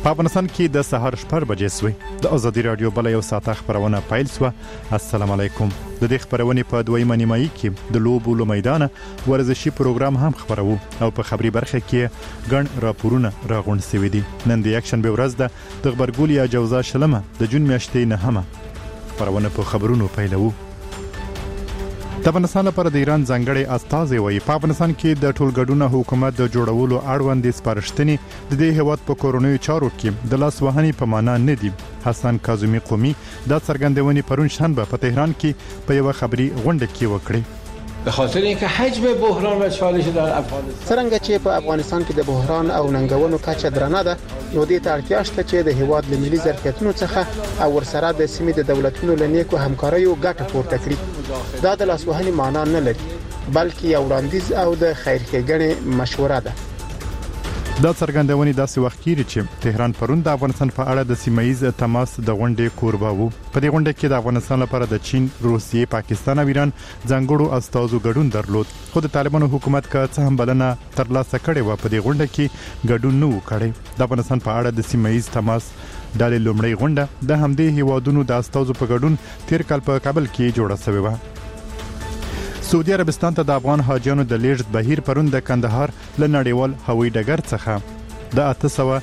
په افغانستان کې د سهار 4 بجې سوی د ازادي رادیو بل یو ساعت خبرونه پیل سو. السلام علیکم. د دې خبرونه په دویمه نیمایي کې د لوبو میدان ورزشي پروګرام هم خبرو او په خبري برخه کې ګڼ راپورونه راغونډ سوي دي. نن د اکشن به ورځ ده د خبرګولیا جوزا شلمه د جون میاشتې نه هم خبرونه په خبرونو پیلو. د افغانستان لپاره د ایران ځانګړي استازي وایي په افغانستان کې د ټولګډونه حکومت د جوړولو اړوند سپارښتنې د دې هیواد په کورونی چارو کې د لاس وهنې په معنا نه دي. حسن کاظمی قومي د څرګندونې پرون شنبه په تهران کې په یو خبري غونډه کې وکړي. به خاطر اینکه حجم بحران و چالش در افغانستان څنګه چې په افغانستان کې د بحران او ننګونو کچه درنه ده نو دې ته اړتیا شته چې د هیواد له ملي ظرفیتونو څخه او ورسره د سیمې د دولتونو له نیکو همکاریو ګټه پورته کړي. دا د لاسوهنې معنا نه لري بلکې یو وړاندیز او د خیرخېګنې مشوره ده. دا څرګندونې داسې وخت کې چې تهران پرون د افغانستان په اړه د سیمایي تماس د غونډې کوربه وو. په دې غونډه کې د افغانستان لپاره د چین، روسیې، پاکستان او ایران ځانګړو استازو ګډون درلود. خو د طالبانو حکومت کا څه هم بلنه ترلاسه کړې و په دې غونډه کې ګډون نه وکړي. د افغانستان په اړه د سیمایي تماس د لومړی غونډه د همدې هیوادونو د استازو په ګډون تیر کال په کابل کې جوړه شوې و. سعودي عربستان ته د افغان حاجیانو د لیږد بهیر پرون د کندهار له نړیوال هوایي ډګر څخه د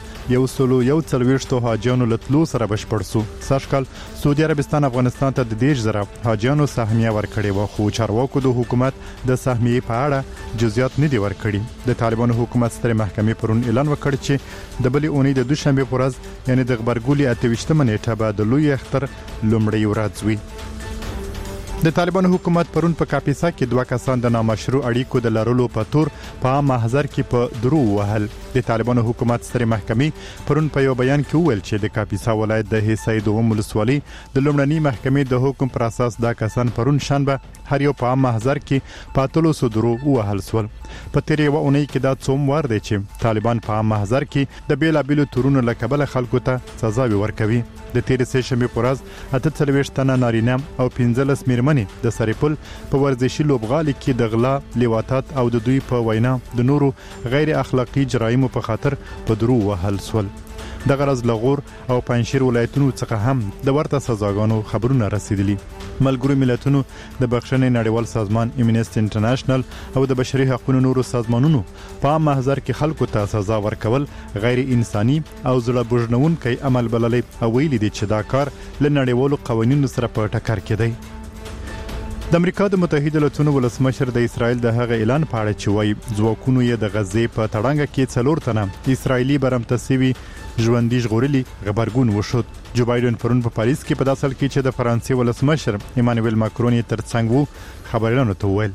841 حاجیانو لتلو سره بشپړ شو. سږکال سعودي عربستان افغانستان ته د 10,000 حاجیانو سهمیه ورکړې و خو چارواکو د حکومت د سهمیې په اړه جزئیات نه دی ورکړي. د طالبانو حکومت ستر محکمې پرون اعلان وکړ چې د بلې اونۍ د دوشنبه په ورځ یعنی د خبرګولي 28 نیټه به د لوی اختر لومړی ورځ وي. د طالبانو حکومت پرون په کاپیسا کې 2 کسان د نامشروع اړیکو د لرلو په تور په محضر کې په درو وهل. د طالبانو حکومت ستر محکمې پرون په یو بیان کې وویل چې د کاپیسا ولایت د حصې دوم ولسوالۍ د لومړنۍ محکمې د حکم پر اساس دا کسان پرون شنبه هر یو په محضر کې پاتلو سودرو وهل سول. په تیر یو اونۍ کې دا څوم وار دی چې طالبان په محضر کې د بیلابیلو تورونو لکبل خلکو ته سزا ورکوي. د تیر سه شنبه پر ورځ 48 تنه نارینه او 15 میرمنې د سریپل په ورزشي لوبغالي کې د غلا، لیواتات او د دوی په وینا د نورو غیر اخلاقی جرایمو په خاطر په درو وهل سول. د غرض لغور او پنځشیر ولایتونو څخه هم د ورته سزاګانو خبرونه رسیدلي. ملګرو ملتونو د بخښنې نړیوال سازمان امنیسټي انټرنیشنل او د بشري حقوقو نورو سازمانونو په محضر کې خلکو ته سزا ورکول غیر انساني او زړه بوژنونکي عمل بللې او ویلي دي چې دا کار له نړیوالو قوانینو سره په ټکر کې دی. د امریکا د متحده ایالاتو ولسمشر د اسرائیل د هغه اعلان په اړه چې وایي ځواکونو یې د غزې په تړانګه کې 4 تنه اسرائیلي برمتسوي ژوندۍ ژغورلي خبرګون وشود. جو بایدن پرون په پاریس کې په داسل کې چې د فرانسې ولسمشر ایمانوئل ماکرون یې ترڅنګ وو خبرونه ته ویل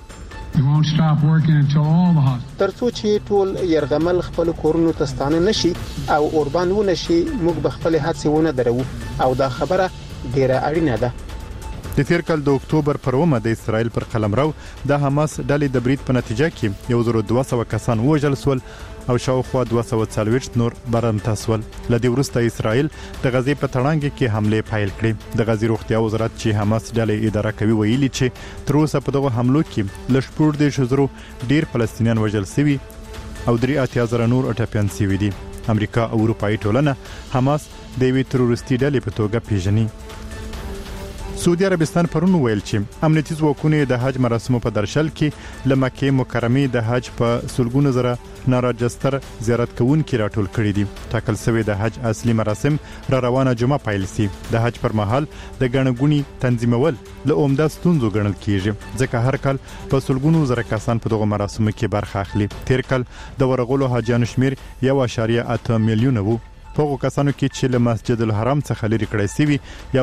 ترڅو چې ټول يرغمل خپل کورونو ته ستانه نشي او اوربان و نشي موږ به خپل هڅې ونه درو او دا خبره ډیره اړینه ده. د تیر کال د اکتوبر پر 1 د اسرائیل پر قلمرو د حماس ډلې د برید په نتیجه کې 1200 کسان وژل شول او شاوخوا 240 نور برمته شول. لدې وروسته اسرائیل د غزې په تړانګه کې حمله پیل کړې. د غزې روغتیا وزارت چې حماس ډلې اداره کوي ویلي چې تر اوسه په دغه حملو کې لشپور د شزرو ډیر فلسطینیان وژل شوي او 3,000 نور ټپيان شوي دي. امریکا او اروپאי ټولنه حماس د وی تروریستي ډلې په توګه پیژني. سعودي عربستان پرون ویل چې امنیتي ځواکونه د حج مراسمو په درشل کې ل مکه مکرمه د حج په سلګونو زره ناراجستر زیارت کوونکي راټول کړي دي. ټاکل شوی د حج اصلي مراسم را روانه جمعه پیل شي. د حج پر مهال د غنغونی تنظیمول له عمده ستونزو ګڼل کیږي ځکه هر کال په سلګونو زره کسان په دغه مراسمو کې برخه اخلي. تیر کال د ورغلو حاجیانو شمیر 1.8 میلیون وو. په کسانو کې چې له مسجد الحرام څخه لري کړی سوي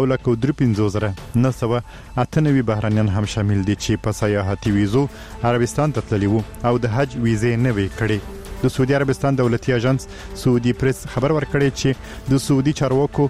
1,350,998 بهرانيان هم شامل دي چې په سیاحتي ویزو عربستان ته تللي وو او د حج ویزې نه وی کړې. د سعودي عربستان دولتي اژانس سعودي پریس خبر ورکړی چې د سعودي چارواکو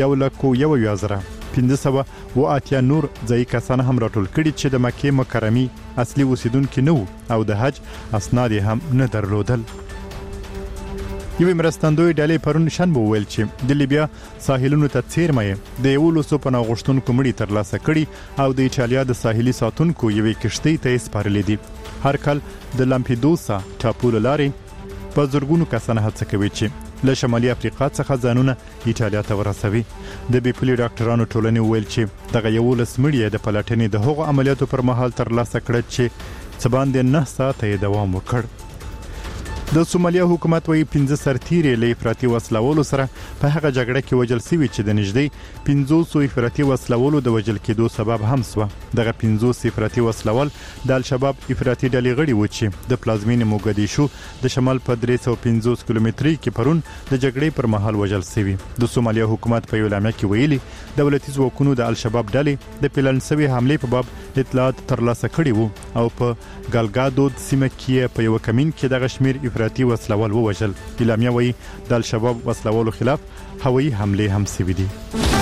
1,15,8 نور ځای کسان هم راټول کړي چې د مکه مکرمه اصلي اوسیدونکو نه او د حج اسناد هم نه درلودل. یوې مرستندوی ډلې پرون شنبه ویل چې د لیبیا ساحلونو ته څیرمه د 100 پناه غوښتونکو مړي ترلاسه کړي او د ایټالیا د ساحلي ساتونکو یوې کشتۍ ته سپارلې دي. هر کال د لامپیدوسا ټاپو لارې په زرګونو کسان هڅه کوي چې له شمالي افریقا څخه ځانونه ایټالیا ته ورسوي. د بي پي ډاکټرانو ټولنې ویل چې دغه 11 مړي د پلټنې د هغو عملیاتو پر مهال ترلاسه کړل چې څه باندې 9 ساعته دوام وکړ. د سومالیا حکومت وايي 15 سرتیري له افراطي وسلوالو سره په هغه جګړه کې وژل شوي چې د نږدې 500 افراطي وسلوالو د وژل کېدو سبب هم شو. دغه 500 افراطي وسلوال د الشباب افراطي ډلې غړي و چې د پلازمینې موګدیشو د شمال په 350 کیلومتري کې پرون د جګړې پر مهال وژل شوي. د سومالیا حکومت په اعلامیه کې ویلي دولتي ځواکونو د الشباب ډلې د پلان شوی حمله په باب اطلاعات ترلاسه کړي وو او په ګالګادو سیمه کې په یو کمین کې د غشمیر افراطي وسلوال ووژل. اعلامیه وایي د الشباب وسلوالو خلاف هوایي حمله هم شوې دي.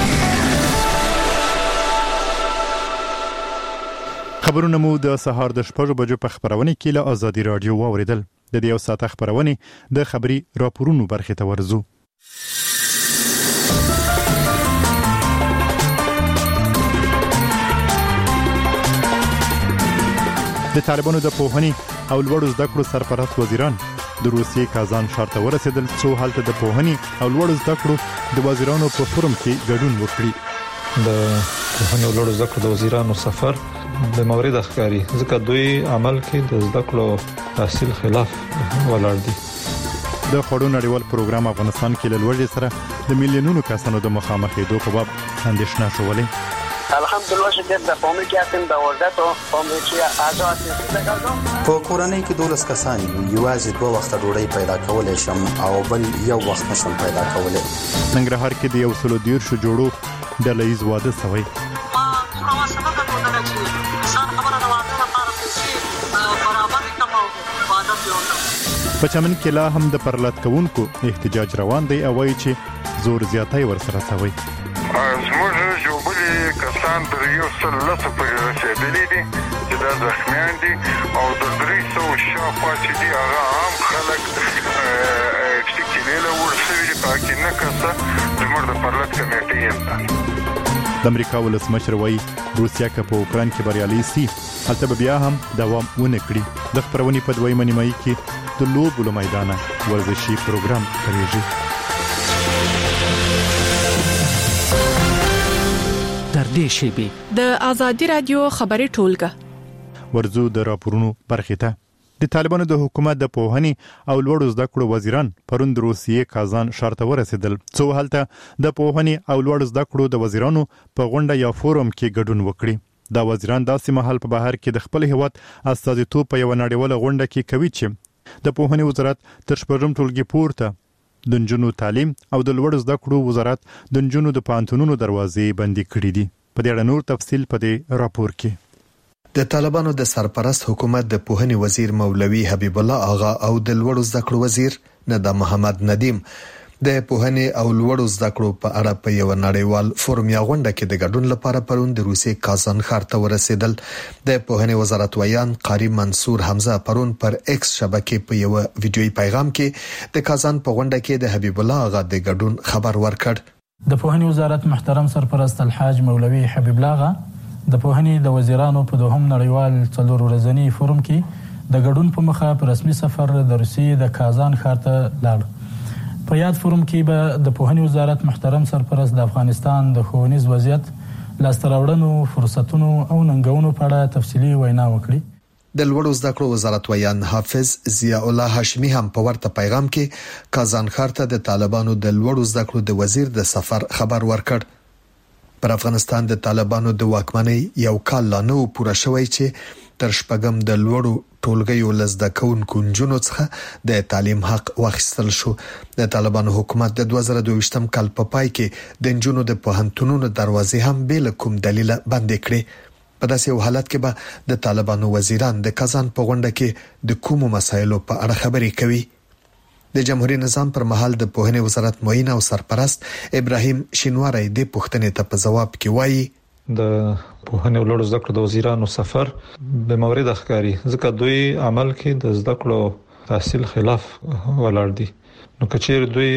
خبرونه مو د سهار د 6 بجو په خبرونه کې له ازادي رادیو واوریدل. د دې یو ساعت خبرونه د خبري راپورونو برخه ته ورزو. د طالبانو د پوهنې او لوړو زده کړو سرپرست وزیران د روسیې کازان ښار ته ورسېدل څو هلته د پوهنې او لوړو زده کړو د وزیرانو په فورم کې ګډون وکړي. د پوهنې او لوړو زده کړو د وزیرانو سفر د مورد ښکاری ځکه دوی عمل کې د زده کړو تحصیل خلاف ولاړ دي. د خړو نړیوال پروګرام افغانستان کې له لوړې سره د میلیونونو کسانو د مخامخېدو په باب اندېښنه شولې. الحمدلله چې د قومي کاتم د وردت او قومي چې آزاد دي. په کورنۍ کې 12 کسان یوازې 2 وخت ډوډۍ پیدا کولای شم او بل یو وخت نشم پیدا کولای. ننګرهار کې د یو سلو دیر شو جوړو ډله ییز واده شوی. په چمن کې لا هم د پرلط کوونکو احتجاج روان دی او وایي چې زور زیاتای ورسره شوی. زموږ جوړبلي کسان تر یو سل لسو پورې رسېدلي دي چې دا زخمیان دي او د 300 شاوخوا چې دي هغه عام خلک ټکیلې له ورسوي دي. پاکې نه کسه زموږ د پرلط کمیټې یم ده. د امریکا ولسمشر وایي روسیا که په اوکران کې بریالي سي هلته به بیا هم دوام ونه کړي. د خبرونې په دویمه نیمایي کې د لوبو له میدانه ورزشي پروګرام خپرېږي. در دې شیبې د ازادي رادیو خبري ټولګه ورزو د راپورونو برخه ته. د طالبانو د حکومت د پوهنې او لوړو زده کړو وزیران پرون د روسیې کازان ښار ته ورسېدل څو هلته د پوهنې او لوړو زده کړو د وزیرانو په غونډه یا فورم کې ګډون وکړي. دا وزیران داسې مهال په بهر کې د خپل هیواد استازیتوب په یو نړیواله غونډه کې کوي چې د پوهنې وزارت تر شپږم ټولګي پورته د نجونو تعلیم او د لوړو زده کړو وزارت د نجونو د پانتونونو دروازې بندي کړې دي. په دې اړه نور تفصیل په دې راپور کې. د طالبانو د سرپرست حکومت د پوهنې وزیر مولوي حبیب الله آغا او د لوړو زده کړو وزیر ندى محمد ندیم د پوهنې او لوړو زده کړو په اړه په یو نړیوال فورم یا غونډه کې د ګډون لپاره پرون د روسیې کازان ښار ته ورسېدل. د پوهنې وزارت ویان قاری منصور حمزه پرون پر ایکس شبکې په یو ویډیويي پیغام کې د کازان په غونډه کې د حبیب الله آغا د ګډون خبر ورکړ. د پوهنې وزارت محترم سرپرست الحاج مولوي حبیب الله آغا د پوهنې د وزیرانو په دوهم نړیوال 4 ورځنی فورم کې د ګډون په مخه په رسمي سفر د روسیې د کازان ښار ته لاړ. په یاد فورم کې به د پوهنې وزارت محترم سرپرست د افغانستان د ښوونیز وضعیت، لاسته راوړنو، فرصتونو او ننګونو په اړه تفصیلي وینا وکړي. د لوړو زده کړو وزارت ویان حافظ ضیاء الله هاشمي هم په ورته پیغام کې کازان ښار ته د طالبانو د لوړو زده کړو د وزیر د سفر خبر ورکړ. پر افغانستان د طالبانو د واکمنۍ یو کال لا نه پوره شوی چې تر شپږم د لوړو ټولګیو لزده کوونکو نجونو څخه د تعلیم حق واخیستل شو. د طالبانو حکومت د 2022م کال په پای کې د نجونو د پوهنتونونو دروازې هم بل کوم دلیل بند کړې. په داسې یو حالت کې به د طالبانو وزیران د کازان په غونډه کې د کومو مسایلو په اړه خبرې کوي. د جمهوریت نظام پر مهال د پوهنې وزارت معین او سرپرست ابراهیم شینواری د پوښتنې ته په جواب کې وایي د پوهنې او لوړو زده کړو د وزیرانو سفر به مورد ښکاری ځکه دوی عمل کې د زده کړو تحصیل خلاف ولاړ دي. نو کچیر دوی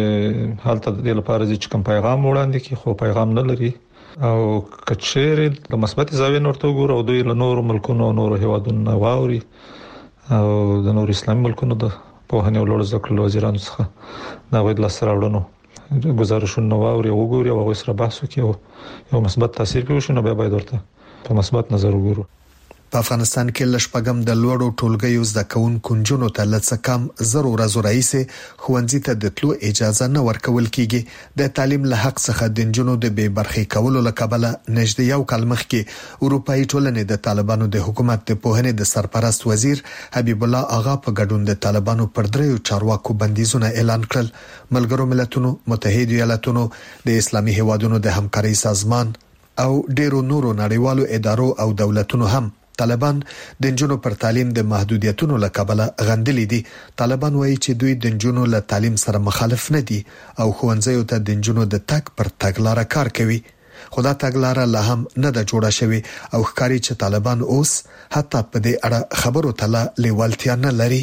حالت د لپاره چې کوم پیغام وړاندې کی خو پیغام نه لري او کچیر د مثبت زاویې نورته ګور او دوی له نورو ملکونو او نورو هیوادونو واوري او د نور اسلامي ملکونو د په هنه ولور زده کړو وزیرانو څخه دا وایي لاسره وړنو گزارشونه واوري او وګوري او هغه سره بحث وکړي او مثبت تاثیر کوي شنو به باید ورته په مثبت نظر وګورو. په افغانستان کې لشپګم د لوړو ټولګیو زده کوونکو نجونو ته لڅ کم 0 ورځې رئیسه خوندې ته د تلو اجازه نه ورکول کیږي. د تعلیم له حق څخه د نجونو د بې برخې کولو لکبله نږدې یو کال مخکې اروپאי ټولنې د طالبانو د حکومت د پوهنې د سرپرست وزیر حبیب الله اغا په ګډون د طالبانو پر دریو چارواکو بندیزونه اعلان کړل. ملګرو ملتونو، متحده ایالاتونو، د اسلامي هیوادونو د همکارۍ سازمان او ډیرو نورو نړیوالو ادارو او دولتونو هم طالبان د نجونو پر تعلیم د محدودیتونو لکبله غندلې دي. طالبان وایي چې دوی د نجونو له تعلیم سره مخالف نه دي او ښوونځیو ته د نجونو د تګ پر تګلارې کار کوي. خدا تګلارې لا هم نه د جوړه شوی او ښکاري چې طالبان اوس حتی په دې اړه خبرو ته لیوالتیا نه لري.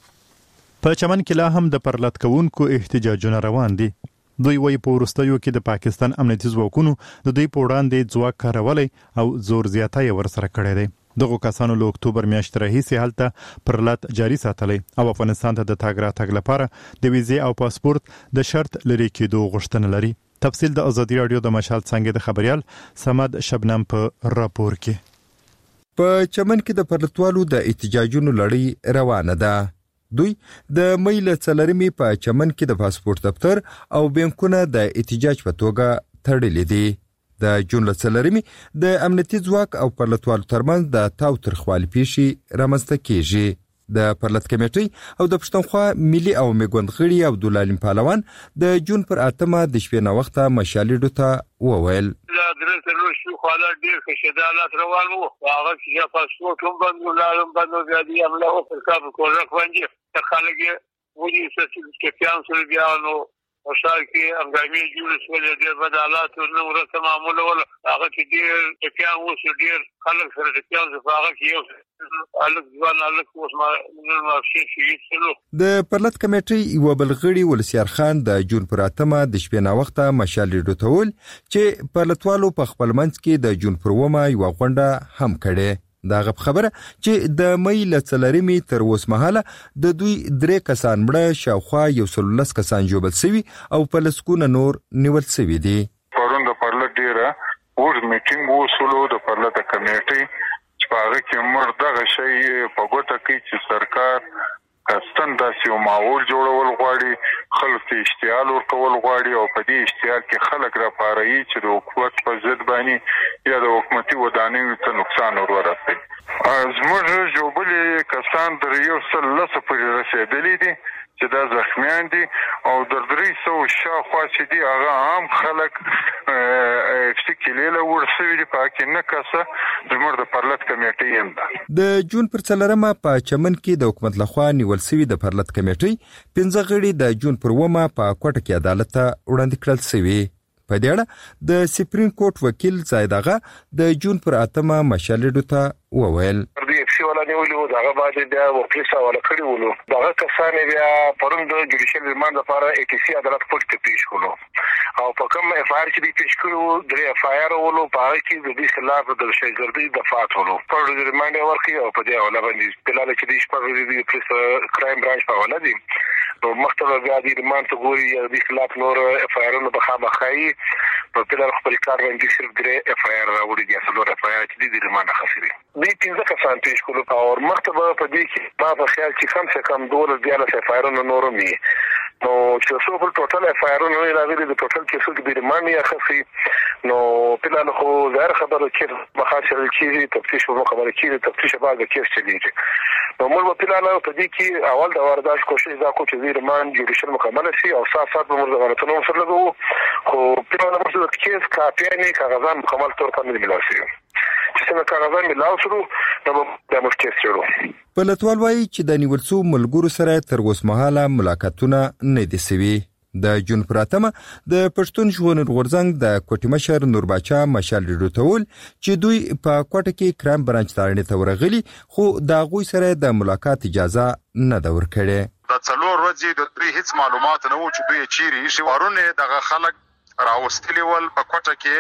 په چمن کې لا هم د پرلط کوونکو احتجاجونه روان دي. دوی وایي په وروستیو کې د پاکستان امنیتي ځواکونو د دوی په وړاندې ځواک کارولای او زور زیاتی ورسره کړی دی. دغه کسانو له اکتوبر میاشتې راهیسې هلته پرلط جاري ساتلی او افغانستان ته د تګ راتګ لپاره د ویزې او پاسپورت د شرط لري کېدو غوښتنه لري. تفصیل د ازادي رادیو د مشال څنګه د خبريال سمد شبنم په راپور کې. په چمن کې د پرلطوالو د احتجاجونو لړۍ روانه ده. دوی د مې له څلرمې په چمن کې د پاسپورت دفتر او بانکونه د احتجاج په توګه تړلې دي. د جون له څلرمې د امنیتي ځواک او پرلطوالو ترمنځ د تاو ترخوالي پیښې رامنځته کیږي. د پرلط کمیټې او د پښتونخوا ملي او میګوند غړي عبدالعلیم پهلوان د جون پر 8مه د شپې نه وخته مشالېډو ته وویل خاله ډیر خشدالات روان وو. هغه چې پاسپورت هم باندې لارم باندې بیا دی عمله او پر کار کوله باندې خلک ودی چې پیان سره بیا نو او شار کې انګامي جوړ شول ډیر بدالات نو ورته معمول ول هغه چې ډیر پیان وو ډیر خلک سره پیان زفاغه کې الګ ځوان الګ اوس ما شي د پرلط کمیټې یو بلغړي ولسیار خان د جون پر 8مه د شپې نه وخته مشالېډو ته ول چې پرلطوالو په خپل منځ کې د جون پر 9مه یو غونډه هم کړي. دا غب خبره چې د مې له څلرمې تر اوس مهاله د دوی 3 کسان مړه شاوخوا 110 کسان جوړل شوی او په لسکونه نور نیول شوی دي. پرون د پرلط ډیره ور میټینګ وسولو د پرلط کمیټې چې هغه کې مر دغه شی په ګوته کې چې سرکار کستن داسې یو ماحول جوړول غواړي، خلک ته اشتعال ورکول غواړي او په دې اشتعال کې خلک را پاروي چې د حکومت په ضد باندې یا د حکومتي ودانیو ته نقصان ورسوي. زموږ جوړبلي کسان در 110 پورې رسېدلي دي چې دا زخمیان دي او در 300 شاوخوا چې دي هغه عام خلک فسکلیله ورسوي دي. په کې نه کسه زموږ د پرلط کمیټې هم ده. د جون پر 4مه په چمن کې د حکومت لخوا نیول شوی د پرلط کمیټې 15 غړي د جون پر 9مه په کوټه کې عدالت ته وړاندې کړل شوی. په دې اړه د سپریم کورټ وکیل زایدغه د جون پر 8مه مشالېډو ته وویل ولا نیولو دغه باندې بیا وکیل سره کړی ولو دغه کسان بیا پرون د جوډیشل ریماند لپاره ای ټي سي عدالت کوټ ته پیښ کړو او په کوم اف آر چې پیښ کړو درې اف آی آر ولو په کې د دې خلاف د شایګردي دفاع ولو پر د ریماند ورکړي او په دې حواله باندې بلال چې د شپږ د پولیس کرایم برانچ په حواله دي نو مختلف بیا د ریماند ته ګوري د خلاف نور اف آی آر نو بخامخای په بلال خپل کار باندې صرف درې اف آی آر راوړي دي اصلو اف آی آر چې د ریماند خاصري دي 15 کسان پیښ کړو او مکتبه په دې کې ما په خیال چې کم څه کم 12 اف آی آر نو مي نو چې څو په ټوټل اف آی آر نو راغلي د ټوټل کې څو د ریماند یې خاصي نو په لاره خو ظاهر خبره چې مخاطر کې تفتیش او مخابره کې تفتیش بعد کې چلیږي نو موږ په لاره په دې کې اول د واردات کوشش دا کو چې ریماند جوډیشل مکمل شي او سات به موږ غلطونه سره لګو خو په لاره موږ د کیس کاپیانه کاغذان مکمل تور باندې ملاسي چې څنګه کاغذان ملاوسرو نو د مشکل شروع پلتوال وایي چې د نیول شو ملګرو سره تر اوسه مهاله ملاقاتونه نه دي سوي. د جون پراتمه د پښتون ژوند غورځنګ د کوټی مشر نور باچا مشالېډو ته ول چې دوی په کوټه کې کرام برانچ تارنې ته ورغلي خو د غوي سره د ملاقات اجازه نه دا ورکړي. د څلور ورځې د دوی هیڅ معلومات نه و چې دوی چیرې شي ورونه دغه خلک راوستلی ول په کوټه کې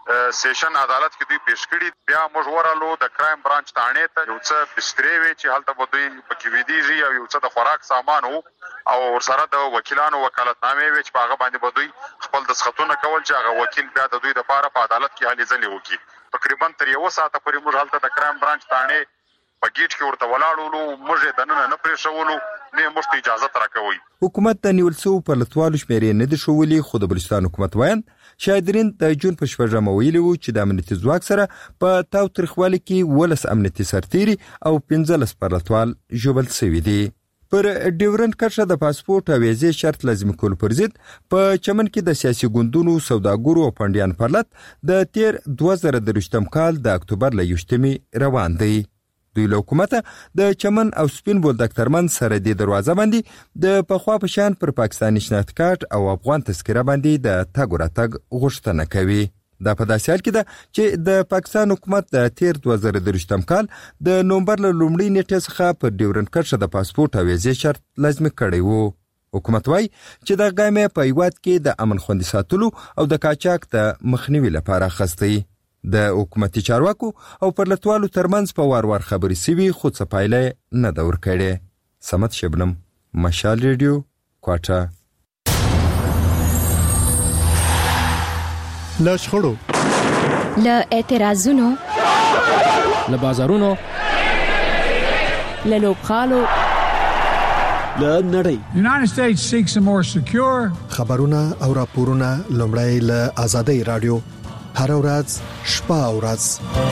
سیشن عدالت کې دوی پیش کړي. بیا موږ ورالو د کرایم برانچ تانه ته یو څه بسترې وی چې هلته به دوی پکې ویدیږي او یو څه د خوراک سامان او سره د وکیلانو وکالتنامې وی چې هغه باندې به دوی خپل دسخطونه کول چې هغه وکیل بیا د دوی لپاره په عدالت کې هلې ځلې وکړي. تقریبا تر یو ساعت پورې موږ هلته د کرایم برانچ تانه په گیټ کې ورته ولاړو، موږ د نن نه پرېښولو نه موږ اجازه راکوي. حکومت د نیول شو په لټوالو شمیرې نه دي شولې، خو د بلوچستان حکومت وایي شاهدرین د جون په شپږم ویلي وو چې د امنیتي ځواک سره په تاو ترخوالي کې ولس امنیتي سرتيري او 15 پرلطوال جوړل شوی دي. پر ډیورنت کرښه د پاسپورت او ویزې شرط لازم کول پر ضد په چمن کې د سیاسي ګوندونو سوداګرو او پندیان پرلط د تیر 2023 کال د اکتوبر ل 1 روان دی. دوی له حکومت د چمن او سپین بولدک ترمن سره د دروازه باندې د پخوا په شان پر پاکستاني شناخت کارت او افغان تذکره باندې د تګ راتګ غوښتنه کوي. دا په داسې حال کې ده چې د پاکستان حکومت د تیر 2023 کال د نومبر له لومړۍ نیټې څخه په ډیورنت کرښه د پاسپورت او ویزې شرط لازمي کړی وو. حکومت وايي چې دا ګامې په هیواد کې د امن خوندي ساتلو او د قاچاق د مخنیوي لپاره اخیستی. د حکومتي چارواکو او پرلطوالو ترمنځ په وار خبرې سوي، خو څه پایله نه ده ورکړې. سمت شبنم، مشال ریډیو، کوټه. له شخړو، له اعتراضونو، له بازارونو، له لوبغالو، له نړۍ. United States seeks a more secure. خبرونه او راپورونه لومړی له آزادۍ رادیو هر ورځ شپه او ورځ.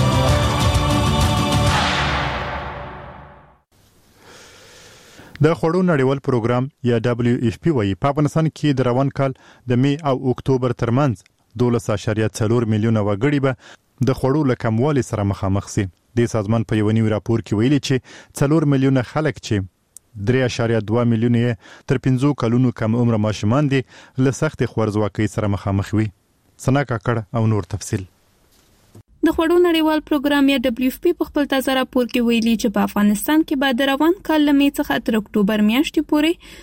د خوړو نړیوال پروګرام یا WFP وايي په افغانستان کې د روان کال د می او اکتوبر ترمنځ 12.4 میلیونه وګړي به د خوړو له کموالي سره مخامخ شي. د سازمان په یو نوي راپور کې ویلي چې 4 میلیونه خلک چې 3.2 میلیونه تر 15 کلونو کم عمر ماشومان دي له سخت خوارځواکۍ سره مخامخ وي. سنا کاکړ او نور تفصيل. د خوړو نړیوال پروګرام یا WFP په خپل تازه راپور کې ویلي چې په افغانستان کې بعد روان کال له می څخه تر اکتوبر میاشتې پورې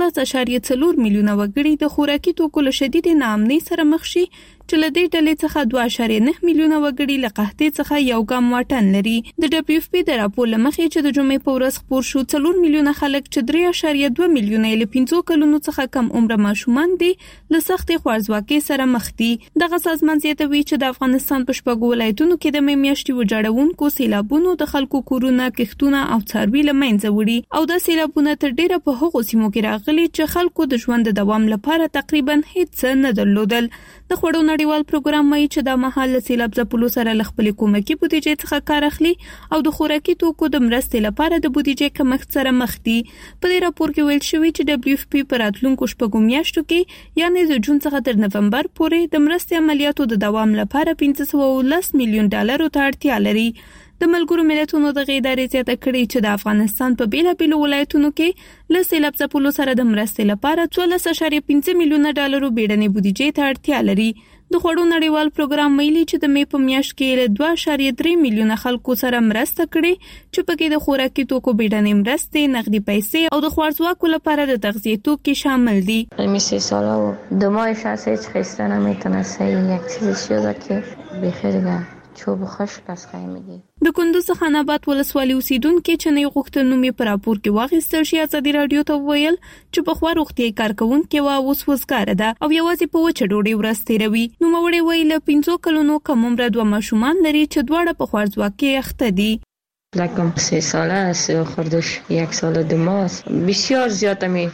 12.4 میلیونه وګړي د خوراکي توکو له شدید ناامنۍ سره مخ شي، چې له دې ډلې څخه 2.9 میلیونه وګړي له قحطۍ څخه یو ګام واټن لري. د WFP د راپور له مخې چې د جمعې په ورځ خپور شو 4 میلیونه خلک چې 3.2 میلیونه له 15 کلونو څخه کم عمر ماشومان دي له سختې خوارځواکۍ سره مخ دي. دغه سازمان زیاتوي چې د افغانستان په شپږو ولایتونو کې د می میاشتې وجاړونکو سیلابونو د خلکو کورونه، کښتونه او څاروي له منځه وړي او د سیلابونو تر ډیره په هغو سیمو کې راغلي چې خلکو د ژوند د دوام لپاره تقریبا هیڅ نه درلودل. د خوړو نړیوال پروګرام وايي چې د مهال سیلاب ځپلو سره ل خپل کومکی بودیجې څخه کار اخلي او د خوراکي توکو د مرستې لپاره د بودیجې کمښت سره مخ دي. په دې راپور کې ویل شوی چې WFP په راتلونکو شپږو میاشتو کې یعنی د جون څخه تر نومبر پورې د مرستې عملیاتو د دوام لپاره 510 میلیون ډالرو ته اړتیا لري. د ملګرو ملتونو د ادارې زیاته کړې چې د افغانستان په بیلابیلو ولایتونو کې له سیلاب ځپلو سره د مرستې لپاره 14.5 میلیونه ډالرو بیړنۍ بودیجې ته اړتیا لري. د خوړو نړیوال پروګرام ویلي چې د می په میاشت کې له 2.3 میلیونه خلکو سره مرسته کړې چې پکې د خوراکي توکو بیړنۍ مرستې، نقدي پیسې او د خوارځواکو لپاره د تغذیه توکي شامل دي. می 3 ساله و دمایش از هیچ خسته نمیتونسته یک چیزی شده که بخیر چوب خشک از خیمگی. د کندوز خان آباد ولسوالۍ اوسیدونکو چې نه غوښتنو می پر راپور کې واغستل شي ازادي رادیو ته ویل چې په خوا روغتي کارکونکو وا اوس وزګار ده او یوازې په وچه ډوډۍ ورسته روي. نو موري ویل 15 کلونو کم عمر دوه ماشومان لري چې دواړه په خوارځواکۍ اخته دي. لکم 3 ساله است و خردش 1 سال 2 ماه است. بسیار زیاده می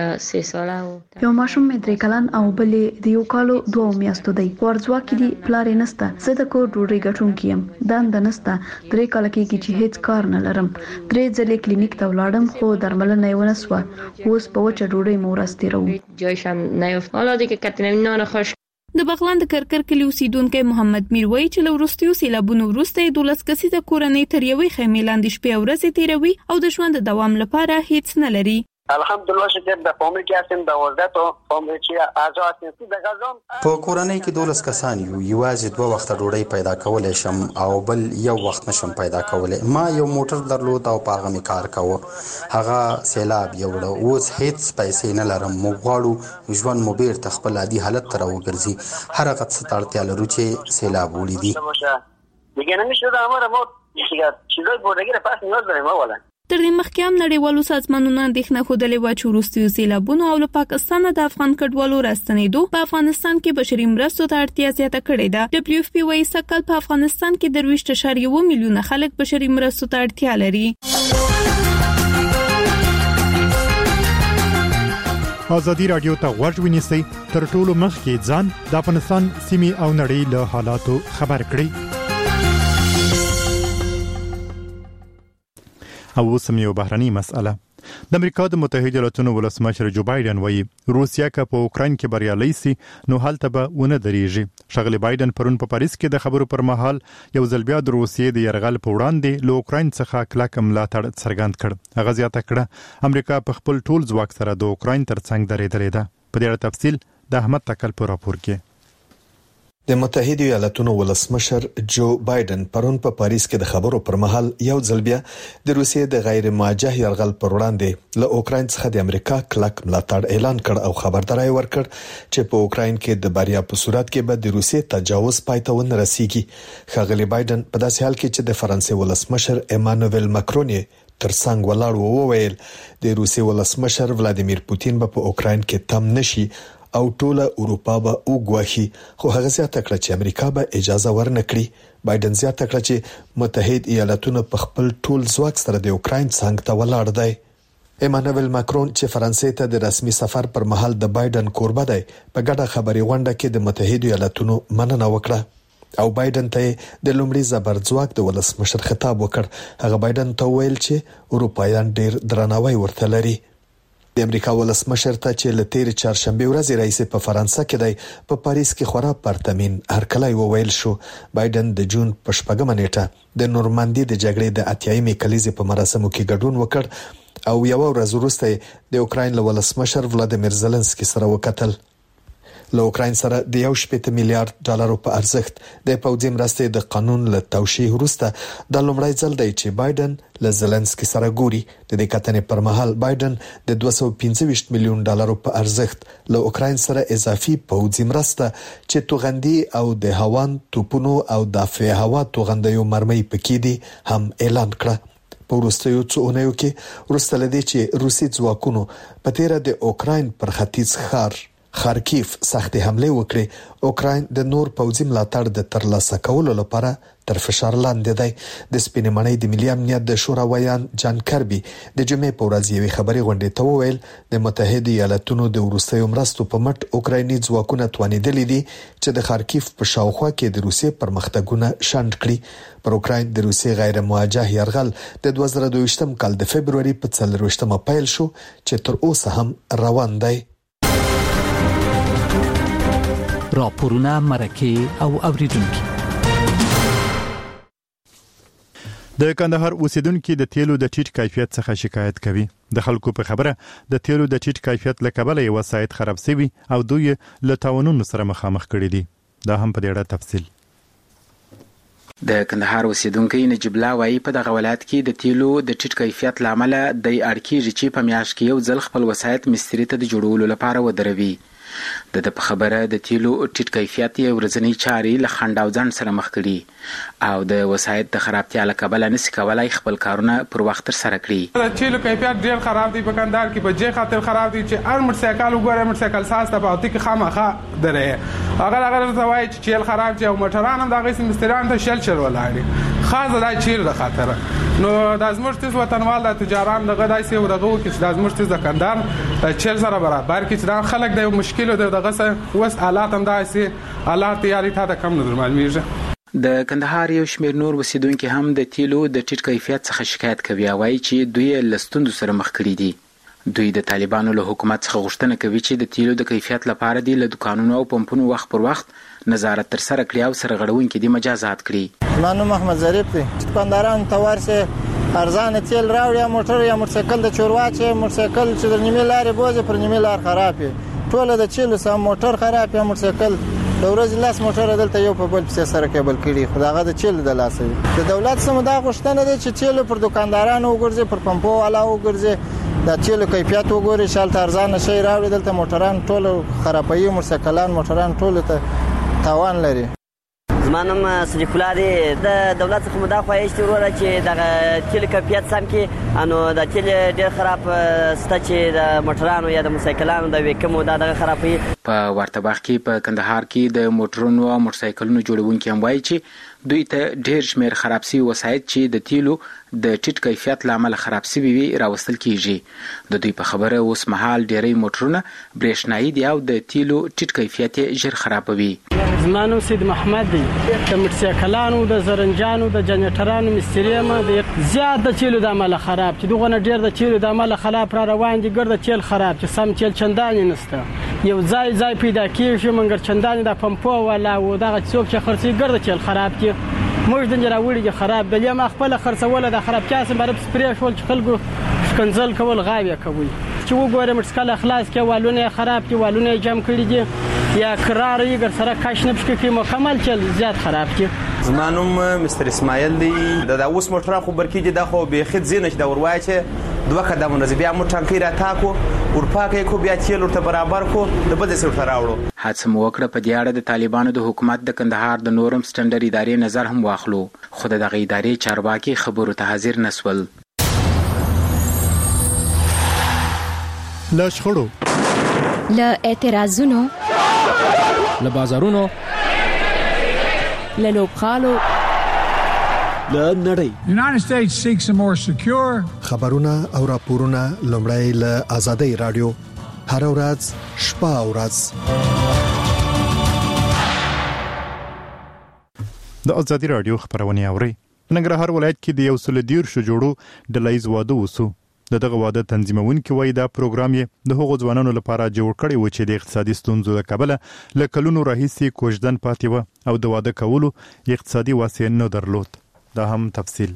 3 ساله و یو ماشوم می 3 کلن او بلې د یو کالو 2 میاشتو دی. ورځواکې دی پلار نسته، زه د کور ډوډۍ ګټونکی یم، دند نسته، 3 کال کېږي چې هیڅ کار نه لرم. 3 ځلې کلینیک ته ولاړم خو درملنه یې ونه سوه. اوس په وچه ډوډۍ مو ورستېرو. جایشم نیفت. حالا دیگه کتنه نان خوش. د بغلان د کرکر کلی اوسیدونکو محمد میر وایي چې له وروستیو سیلابونو وروسته 12 کسیزه کورنۍ تر یوې خیمې لاندې شپې او ورځې تیروي او د ژوند د دوام لپاره هیڅ نه لري. الحمدلله چې د قومي کې هستیم د وزارت قوم چې اعضا هستیم د غزم په کورنۍ کې 12 کسان یو یوازې 2 وخت ډوډۍ پیدا کولای شم او بل یو وخت نشم پیدا کولای. ما یو موټر درلود او په هغه می کار کاوه. هغه سیلاب یوړ. اوس هیڅ پیسې نه لرم. مو غواړو ژوند مو بیرته خپل عادي حالت ته راوګرځي. هر هغه څه ته اړتیا لرو چې سیلاب ولیدي. دیگه نمیشه د امر ما چیزای بودگی پاس نیاز داریم اولا. تر دې مخکې هم نړیوالو سازمانونو اندېښنه ښودلې وه چې وروستیو سیلابونو او له پاکستانه د افغان کډوالو راستنېدو په افغانستان کې بشري مرستو ته اړتیا زیاته کړې ده. WFP وايي سږ په افغانستان کې 23.1 میلیونه خلک بشري مرستو ته اړتیا لري. ازادي رادیو ته غوږ ونیسئ. تر ټولو مخکې ځان د افغانستان سیمې او نړۍ له حالاتو خبر کړئ. او اوس یو بهرني مسأله. د امریکا د متحده ایالاتونو ولسمشر جو بایدن وایي روسیا که په اوکراین کې بریالي سي نو هلته به ونه درېږي. ښاغلی بایدن پرون په پاریس کې د خبرو پر مهال یو ځل بیا د روسیې د یرغل په وړاندې له اوکراین څخه کلک ملاتړ څرګند کړ. هغه زیاته کړه امریکا په خپل ټول ځواک سره د اوکراین ترڅنګ درېدلې ده. په دې اړه تفصیل د احمد تکل په راپور کې. د متحده ایالاتونو ولسمشر جو بایدن پرون په پاریس کې د خبرو پر مهال یو ځل بیا د روسیې د غیر موجه یرغل پر وړاندې له اوکراین څخه د امریکا کلک ملاتړ اعلان کړ او خبرداري ورکړ چې په اوکراین کې د بریا په صورت کې به د روسیې تجاوز پاتې ونه رسیږي. ښاغلی بایدن په داسې حال کې چې د فرانسې ولسمشر ایمانوئل ماکرون ترڅنګ ولاړ وویل د روسیې ولسمشر ولادیمیر پوتین به په اوکراین کې تم نشي او ټوله اروپا به وګواهي. خو هغه زیاته کړه چې امریکا به اجازه ورنکړي. بایدن زیاته کړه چې متحده ایالاتونه په خپل ټول ځواک سره د اوکراین څنګ ته ولاړ دي. ایمانوئل ماکرون چې فرانسې ته د رسمي سفر پر مهال د بایدن کوربه دی په ګډه خبري غونډه کې د متحده ایالاتونو مننه وکړه او بایدن ته د لومړي زبرځواک د ولسمشر خطاب وکړ. هغه بایدن ته ویل چې اروپایان ډیر درناوی ورته لري. د امریکا ولسمشر ته چې لتیر چهارشنبه ورځ رئیس په فرانسه کې دی په پاریس کې خورا پرتمین هرکلی وویل شو. بایدن د جون په 4 نیټه د نورماندي د جګړې د اتیایمې کلیزې په مراسمو کې ګډون وکړ او یو ورځ وروسته د اوکراین ولسمشر ولادیمیر زيلنسکي سره وکتل. له اوکراین سره د 1.8 میلیارډ ډالرو په ارزښت د پوځي مرستې د قانون له توشیح وروسته د لومړی ځل دی چې بایدن له زيلنسکي سره ګوري. د دې کتنې پر مهال بایدن د 225 میلیون ډالرو په ارزښت له اوکراین سره اضافي پوځي مرسته چې توغندي او د هوان توپونو او دفاع هوا توغندیو مرمۍ پکې دي هم اعلان کړه. په وروستیو څو اونیو کې وروسته لدی چې روسي ځواکونو په تیره د اوکراین پر ختیځ ښار خارکیف سختې حمله وکړي. اوکراین د نور پوځي ملاتړ د ترلاسه کولو لپاره تر فشار لاندې دی. د سپینې مړۍ د ملي امنیت د شورا ویان جان کربي د جمعې په ورځ یوې خبري غونډې ته وویل د متحده ایالاتونو د وروستیو مرستو په مټ اوکرایني ځواکونه توانیدلي دي چې د خارکیف په شاوخوا کې د روسیې پرمختګونه شنډ کړي. پر اوکراین د روسیې غیر موجه یرغل د 2022 کال د فبرवरी په 4 پیل شو چې تر اوسه هم روان دی. راپورونه مرکه او اوریدونکو. د کندهار اوسیدونکو د تیلو د ټیټ کیفیت څخه شکایت کوي. د خلکو په خبره د تیلو د ټیټ کیفیت له کبله یو وسایت خراب شوی او دوی له تاوانونو سره مخامخ کړي دي. دا هم په دې اړه تفصیل. د کندهار اوسیدونکو نجیب الله وايي په دغه ولایت کې د تیلو د ټیټ کیفیت لامل د اړکیږي چې په میاشت کې یو ځل خپل وسایت مستری ته د جوړولو لپاره ودروي. د په خبره د تیلو ټیټ کیفیت یو ورځنی چاري له خنډ او ځنډ سره مخ کړي او د وسایت د خرابتیا له کبله نشي کولای خپل کارونه پر وخت تر سره کړي. د تیلو کیفیت ډیر خراب دی په کندهار کې، په جې خاطر خراب دی چې هر موټرسایکل وګوره موټرسایکل ساز ته پاتې کې خامخا درې هغه ته وایي چې چیل خراب دی او موټران هم دغه مستریان ته شل ولاړي خاصه دا چیل د خاطر نو د زموږ تیز وطنوال د تجاران دغه داسې ورغو کې د زموږ تیز د کندهار د چیل سره برابر کې چې دا خلک د مشکل او دغه سره وس حالات هم داسې حالات یاري ته کم نه معلومیږي. د کندهار یو شمیر نور وسیدونکو هم د تیلو د ټیټ کیفیت څخه شکایت کوي او وايي چې دوی لستوندو سره مخ کړي دي. دوی د طالبانو له حکومت څخه غوښتنه کوي چې د تیلو د کیفیت لپاره دی له دکانونو او پمپونو وخت پر وخت نظارت تر سره کړي او سرغړونکو دي مجازات کړي. منو محمد ظریف دی. کندهاران ته ورسه ارزانه تیل راوړي موټر یا موټرسایکل د چورواچ موټرسایکل چې د نیمه لارې بوزي پر نیمه لار خرابې ټول د چیلو سم موټر خراب یا موټرسایکل د ورځې لاس موټر دلته یو په بل پسې سره کېبل کړي خداغه د چیلو د لاسه د دولت سم دا غوښتنه ده چې چیلو پر دکاندارانو وګرځي پر پمپو والا وګرځي د چیلو کیفیت وګوري شال ارزانه شي راوړي دلته موټران ټول خرابوي موټرسایکلان موټران ټول ته تاوان لري زمانم صدیق الله دی د دولت څخه مدافع ایشته وروره چې د تیل کیفیت سم کې انو د تیل ډیر خراب ست چې د موټرانو یا د موټرسایکلانو د وکمو د خرابي په ورتباخ کې په کندهار کې د موټرونو او موټرسایکلونو جوړونکي هم وایي چې دوی ته ډیر شمیر خراب سي وسایط چې د تیلو د ټیټ کیفیت لامل خراب سي وي راوستل کیږي د دوی په خبره اوس مهال ډیری موټرونه برېښنايي دي او د تیلو ټیټ کیفیت ژر خرابوي زمانو سید محمد دی د موټرسایکلانو د زرنجانو د جنریټرانو مستری ما د زیات د تیلو د عمل خراب چې دغه ډیر د تیلو د عمل خراب را روان دي ګرځي تیل خراب چې سم تیل چندانې نشته یو ځای پیدا کیږي منګر چندانې د پمپو ولا و دغه څوک چې خرڅي ګرځي تیل خراب کی موږ د جراوړي خراب بلې ما خپل خرڅول د خراب کاسه برب سپری شول چې خلکو کنزل کول غاوی کوي چې وګورم مسکل اخلاص کې والونه خراب دي والونه جمع کړي دي یا قرار یې ګر سره کاش نه پکې مکمل چل زیات خراب دي زمانم مستر اسماعیل دی د اوس موټر خو برکی دي د خو به خد زینش د وروای چې دوه قدمونه بیا مو ټانکی را تاکو ورپاکه کو بیا چیل ورته برابر کو د بده سره راوړو حادثه موکړه په دیاړه د طالبانو د حکومت د کندهار د نورم سټنډر ادارې نظر هم واخلو خو د دغه ادارې چارواکي خبرو ته حاضر نسول لا شخړو لا اعتراضونو لا بازارونو لا لوبخالو لا نړۍ United States seeks a more secure خبرونه او راپورونه لومړی له آزادۍ رادیو هر ورځ شپه او ورځ د آزادۍ رادیو خبرونه اوري ننګرهار ولایت کې د یو سل دیر شو جوړو د لایز واده وسو دغه واده تنظیمونکي وایي دا پروګرام یې د هغو ځوانانو لپاره جوړ کړی و چې د اقتصادي ستونزو له کبله له کلونو راهیسې کوژدن پاتې و او د واده کولو اقتصادي وسایل نه درلود دا هم تفصیل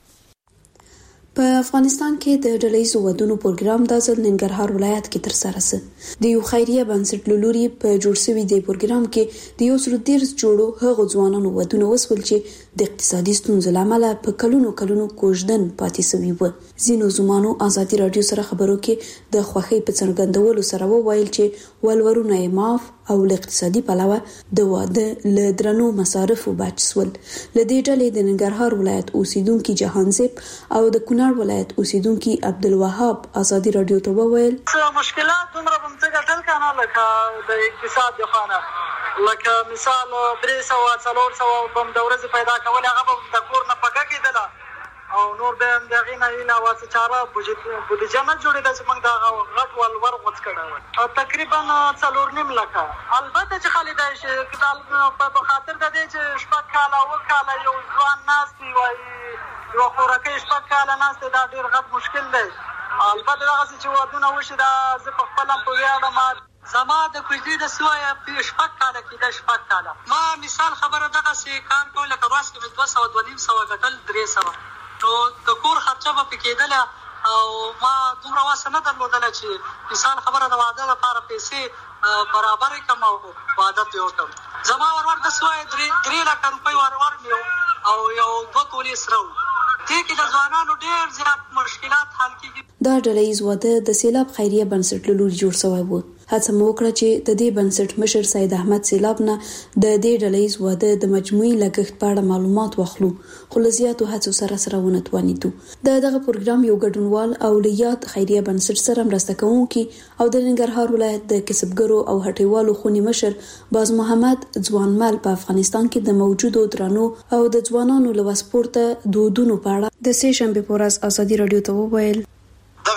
په افغانستان کې د ډلهیزو ودونو پروګرام د ځل ننګرهار ولایت کې تر سره سه د یو خیریه بنسټ لوري په جوړ شوی دی پروګرام کې د یو سر ډیر جوړو هغه ځوانانو ودونه وسول چې د اقتصادي ستونزو لامل په کلونو کوژدن پاتې شوی و زینو زمانو آزادۍ رادیو سره خبرو کې د خوخي په څرګندولو سره وویل چې ولورونه یې معاف او اقتصادي پلوه د واده له درنو مصارفو بچ سول لدې ډلې د ننګرهار ولایت اوسیدونکو جهانزیب او د کونړ ولایت اوسیدونکو عبدالوهاب آزادۍ رادیو ته وویل مشکلات دومره بمڅه ګټل کنه لکه د اقتصاد د خانه لکه مثال 300 400 بم د ورځې پیدا کول هغه د کور نه پکا کېدل او نور به دغه نه علاوه څه چاره بودیجه نه جوړېده چې موږ دا غټ ولور غوڅ کړو تقریبا 4.5 لک البته چې خالد شي په خاطر د دې چې شپږ کاله او کاله یو ځوان ناس دی وایي یو خورکه شپږ کاله ناس دا ډیر غټ مشکل دی البته هغه چې ودونه وشي دا زه په خپل په ویاړم زما د کوزي د سویا په شپږ کاله کې د شپږ کاله ما مثال خبره دغه سي کار کول لکه راس کې 200 غټل 300 نو د کور خرچه به پکېدل او ما دومره واسه نه درلودل چې مثال خبره د واده لپاره پیسې برابر کم او واده ته وکم زما ورور د سوای 3 لک روپۍ ورور میو او یو 2 تولې سره دې کې د ځوانانو ډېر زیات مشکلات حل کیږي دا ډلهیز واده د سیلاب خیریه بنسټ له لوري جوړ شوی و هڅه مو وکړه چې د دې بنسټ مشر سید احمد سیلاب نه د دې ډلهیز واده د مجموعي لګښت په اړه معلومات واخلو خو لزیاتو هڅو سره ونتوانیدو دغه پروګرام یو ګډونوال او لیات خیریه بنسټ سره مرسته کوونکي او د ننګرهار ولایت د کسبګرو او هټیوالو خونی مشر باز محمد ځوانمل په افغانستان کې د موجودو درنو او د ځوانانو له وسپورته دودونو په اړه د سه شنبه په ورځ آزادۍ رادیو ته وویل دغه اقدام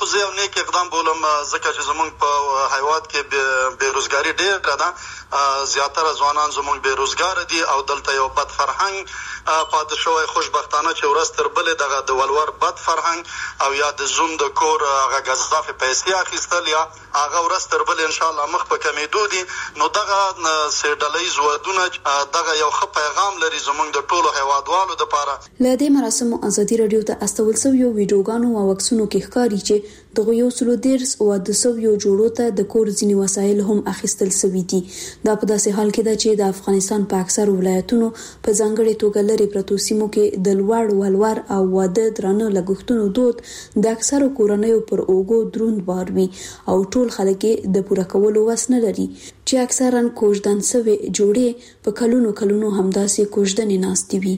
خو زه یو نیک اقدام بولم ځکه چې زمونږ په هیواد کې بېروزګاري ډېره ده، زیاتره ځوانان زمونږ بېروزګاره دي او دلته یو بد فرهنګ پاتې شوی. خوشبختانه چې ورځ تر بلې دغه د ولور بد فرهنګ او یا د زوم د کور هغه ګزافې پیسې اخیستل یا هغه ورځ تر بلې انشاءالله مخ په کمیدو دي. نو دغه ډلهییز ودونه دغه یو ښه پیغام لري زمونږ د ټولو هیوادوالو دپاره. له دې مراسمو ازادي راډیو ته استول شویو ویډیوګانو او عکسونو کې ښکاري چې دغه 113 واده شویو جوړو ته د کور ځینې وسایل هم اخیستل شوي دي. دا په داسې حال کې ده چې د افغانستان په اکثر ولایتونو په ځانګړې توګه لرې پرتو سیمو کې د لوړ ولور او واده درانه لګښتونو دود د اکثرو کورنیو پر اوږو دروند بار وي او ټول خلک د پوره کولو وس نه لري چې اکثرا کوژدن شوي جوړې په کلونو همداسې کوژدنې ناستې وي.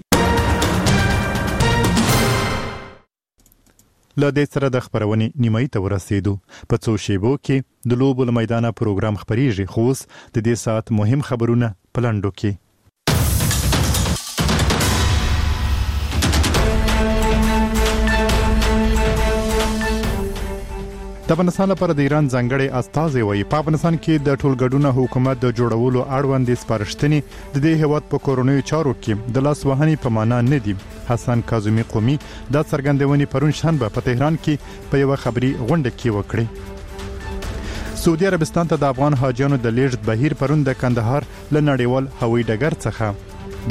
له دې سره د خبرونې نیمایي ته ورسېدو. په څو شیبو کې د لوبو له میدانه پروګرام خبرېږي، خو اوس د دې ساعت مهم خبرونه په لنډو کې. د افغانستان لپاره د ایران ځانګړی استازی وایي په افغانستان کې د ټولګډونه حکومت د جوړولو اړوند سپارښتنې د دې هیواد په کورونیو چارو کې د لاس وهنې په معنا نه دي. حسن کاظمي قومي دا څرګندونې پرون شنبه په تهران کې په یو خبري غونډه کې وکړې. سعودي عربستان ته د افغان حاجیانو د لیږد بهیر پرون د کندهار له نړیوال هوایي ډګر څخه د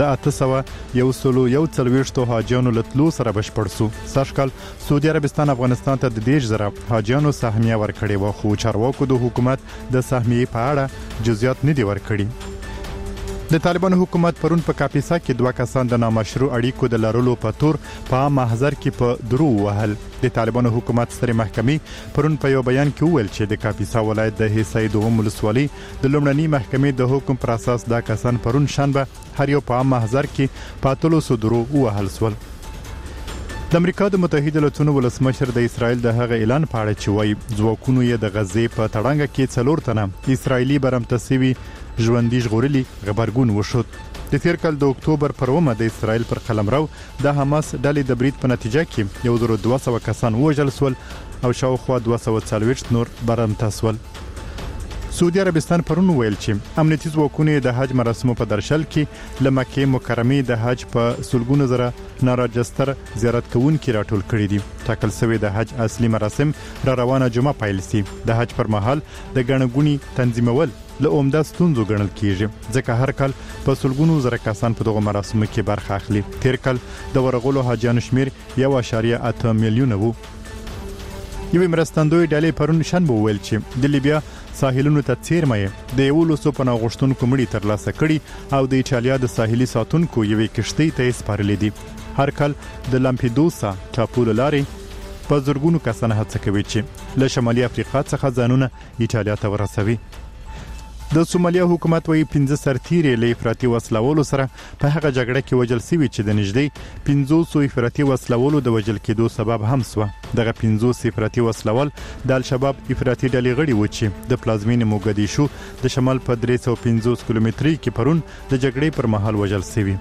841 حاجیانو له تلو سره بشپړ شو. سږکال سعودي عربستان افغانستان ته د 10,000 حاجیانو سهمیه ورکړې و، خو چارواکو د حکومت د سهمیې په اړه جزئیات نه دي ورکړي. د طالبانو حکومت پرون په کاپیسا کې 2 کسان د نامشروع اړیکو د لرلو په تور په محضر کې په درو وهل. د طالبانو حکومت سترې محکمې پرون په یو بیان کې وویل چې د کاپیسا ولایت د حصای دوم ولسوالۍ د لومړنۍ محکمې د حکم پر اساس دا کسان پرون شنبه هر یو په محضر کې پاتلو سودرو وهل سول. د امریکا د متحده ایالاتونو ولسمشر د اسرائیل د هغه اعلان په اړه چې وایي ځواکونو یې د غزې په تړانګه کې 4 تنه اسرائیلي برمتسوي ژوندۍ ژغورلي خبرګون وشود. د تیر کال د اکتوبر پر 1 د اسرائیل پر قلمرو د حماس ډلې د برید په نتیجه کې 1200 کسان وژل شول او شاوخوا 240 نور برمته شول. سعودي عربستان پرون ویل چې امنیتي ځواکونه د حج مراسمو په درشل کې له مکه مکرمه د حج په سلګونو زره ناراجستر زیارت کوونکي راټول کړي دي. ټاکل شوی د حج اصلي مراسم را روانه جمعه پیل شي. د حج پر مهال د ګڼګونی تنظیمول له عمده ستونزو ګڼل کیږي ځکه هر کال په سلګونو زره کسان په دغه مراسمو کې برخه اخلي. تیر کال د ورغلو حاجیانو شمیر 1.8 میلیونه وو. یوې مرستندوی ډلې پرون شنبه ویل چې د لیبیا ساحلونو ته څیرمه د 100 پناه غوښتونکو مړي ترلاسه کړي او د ایټالیا د ساحلي ساتونکو یوې کشتۍ ته سپارلې دي. هر کال د لامپیدوسا ټاپو لارې په زرګونو کسان هڅه کوي چې له شمالي افریقا څخه ځانونه ایټالیا ته ورسوي. د سومالیا حکومت وایي 15 سرتیري له افراطي وسلوالو سره په هغه جګړه کې وژل شوي چې د نږدې 500 افراطي وسلوالو د وژل کېدو سبب هم شو. دغه 500 افراطي وسلوال د الشباب افراطي ډلې غړي و چې د پلازمینې موګدیشو د شمال په 350 کیلومتري کې پرون د جګړې پر مهال وژل شوي.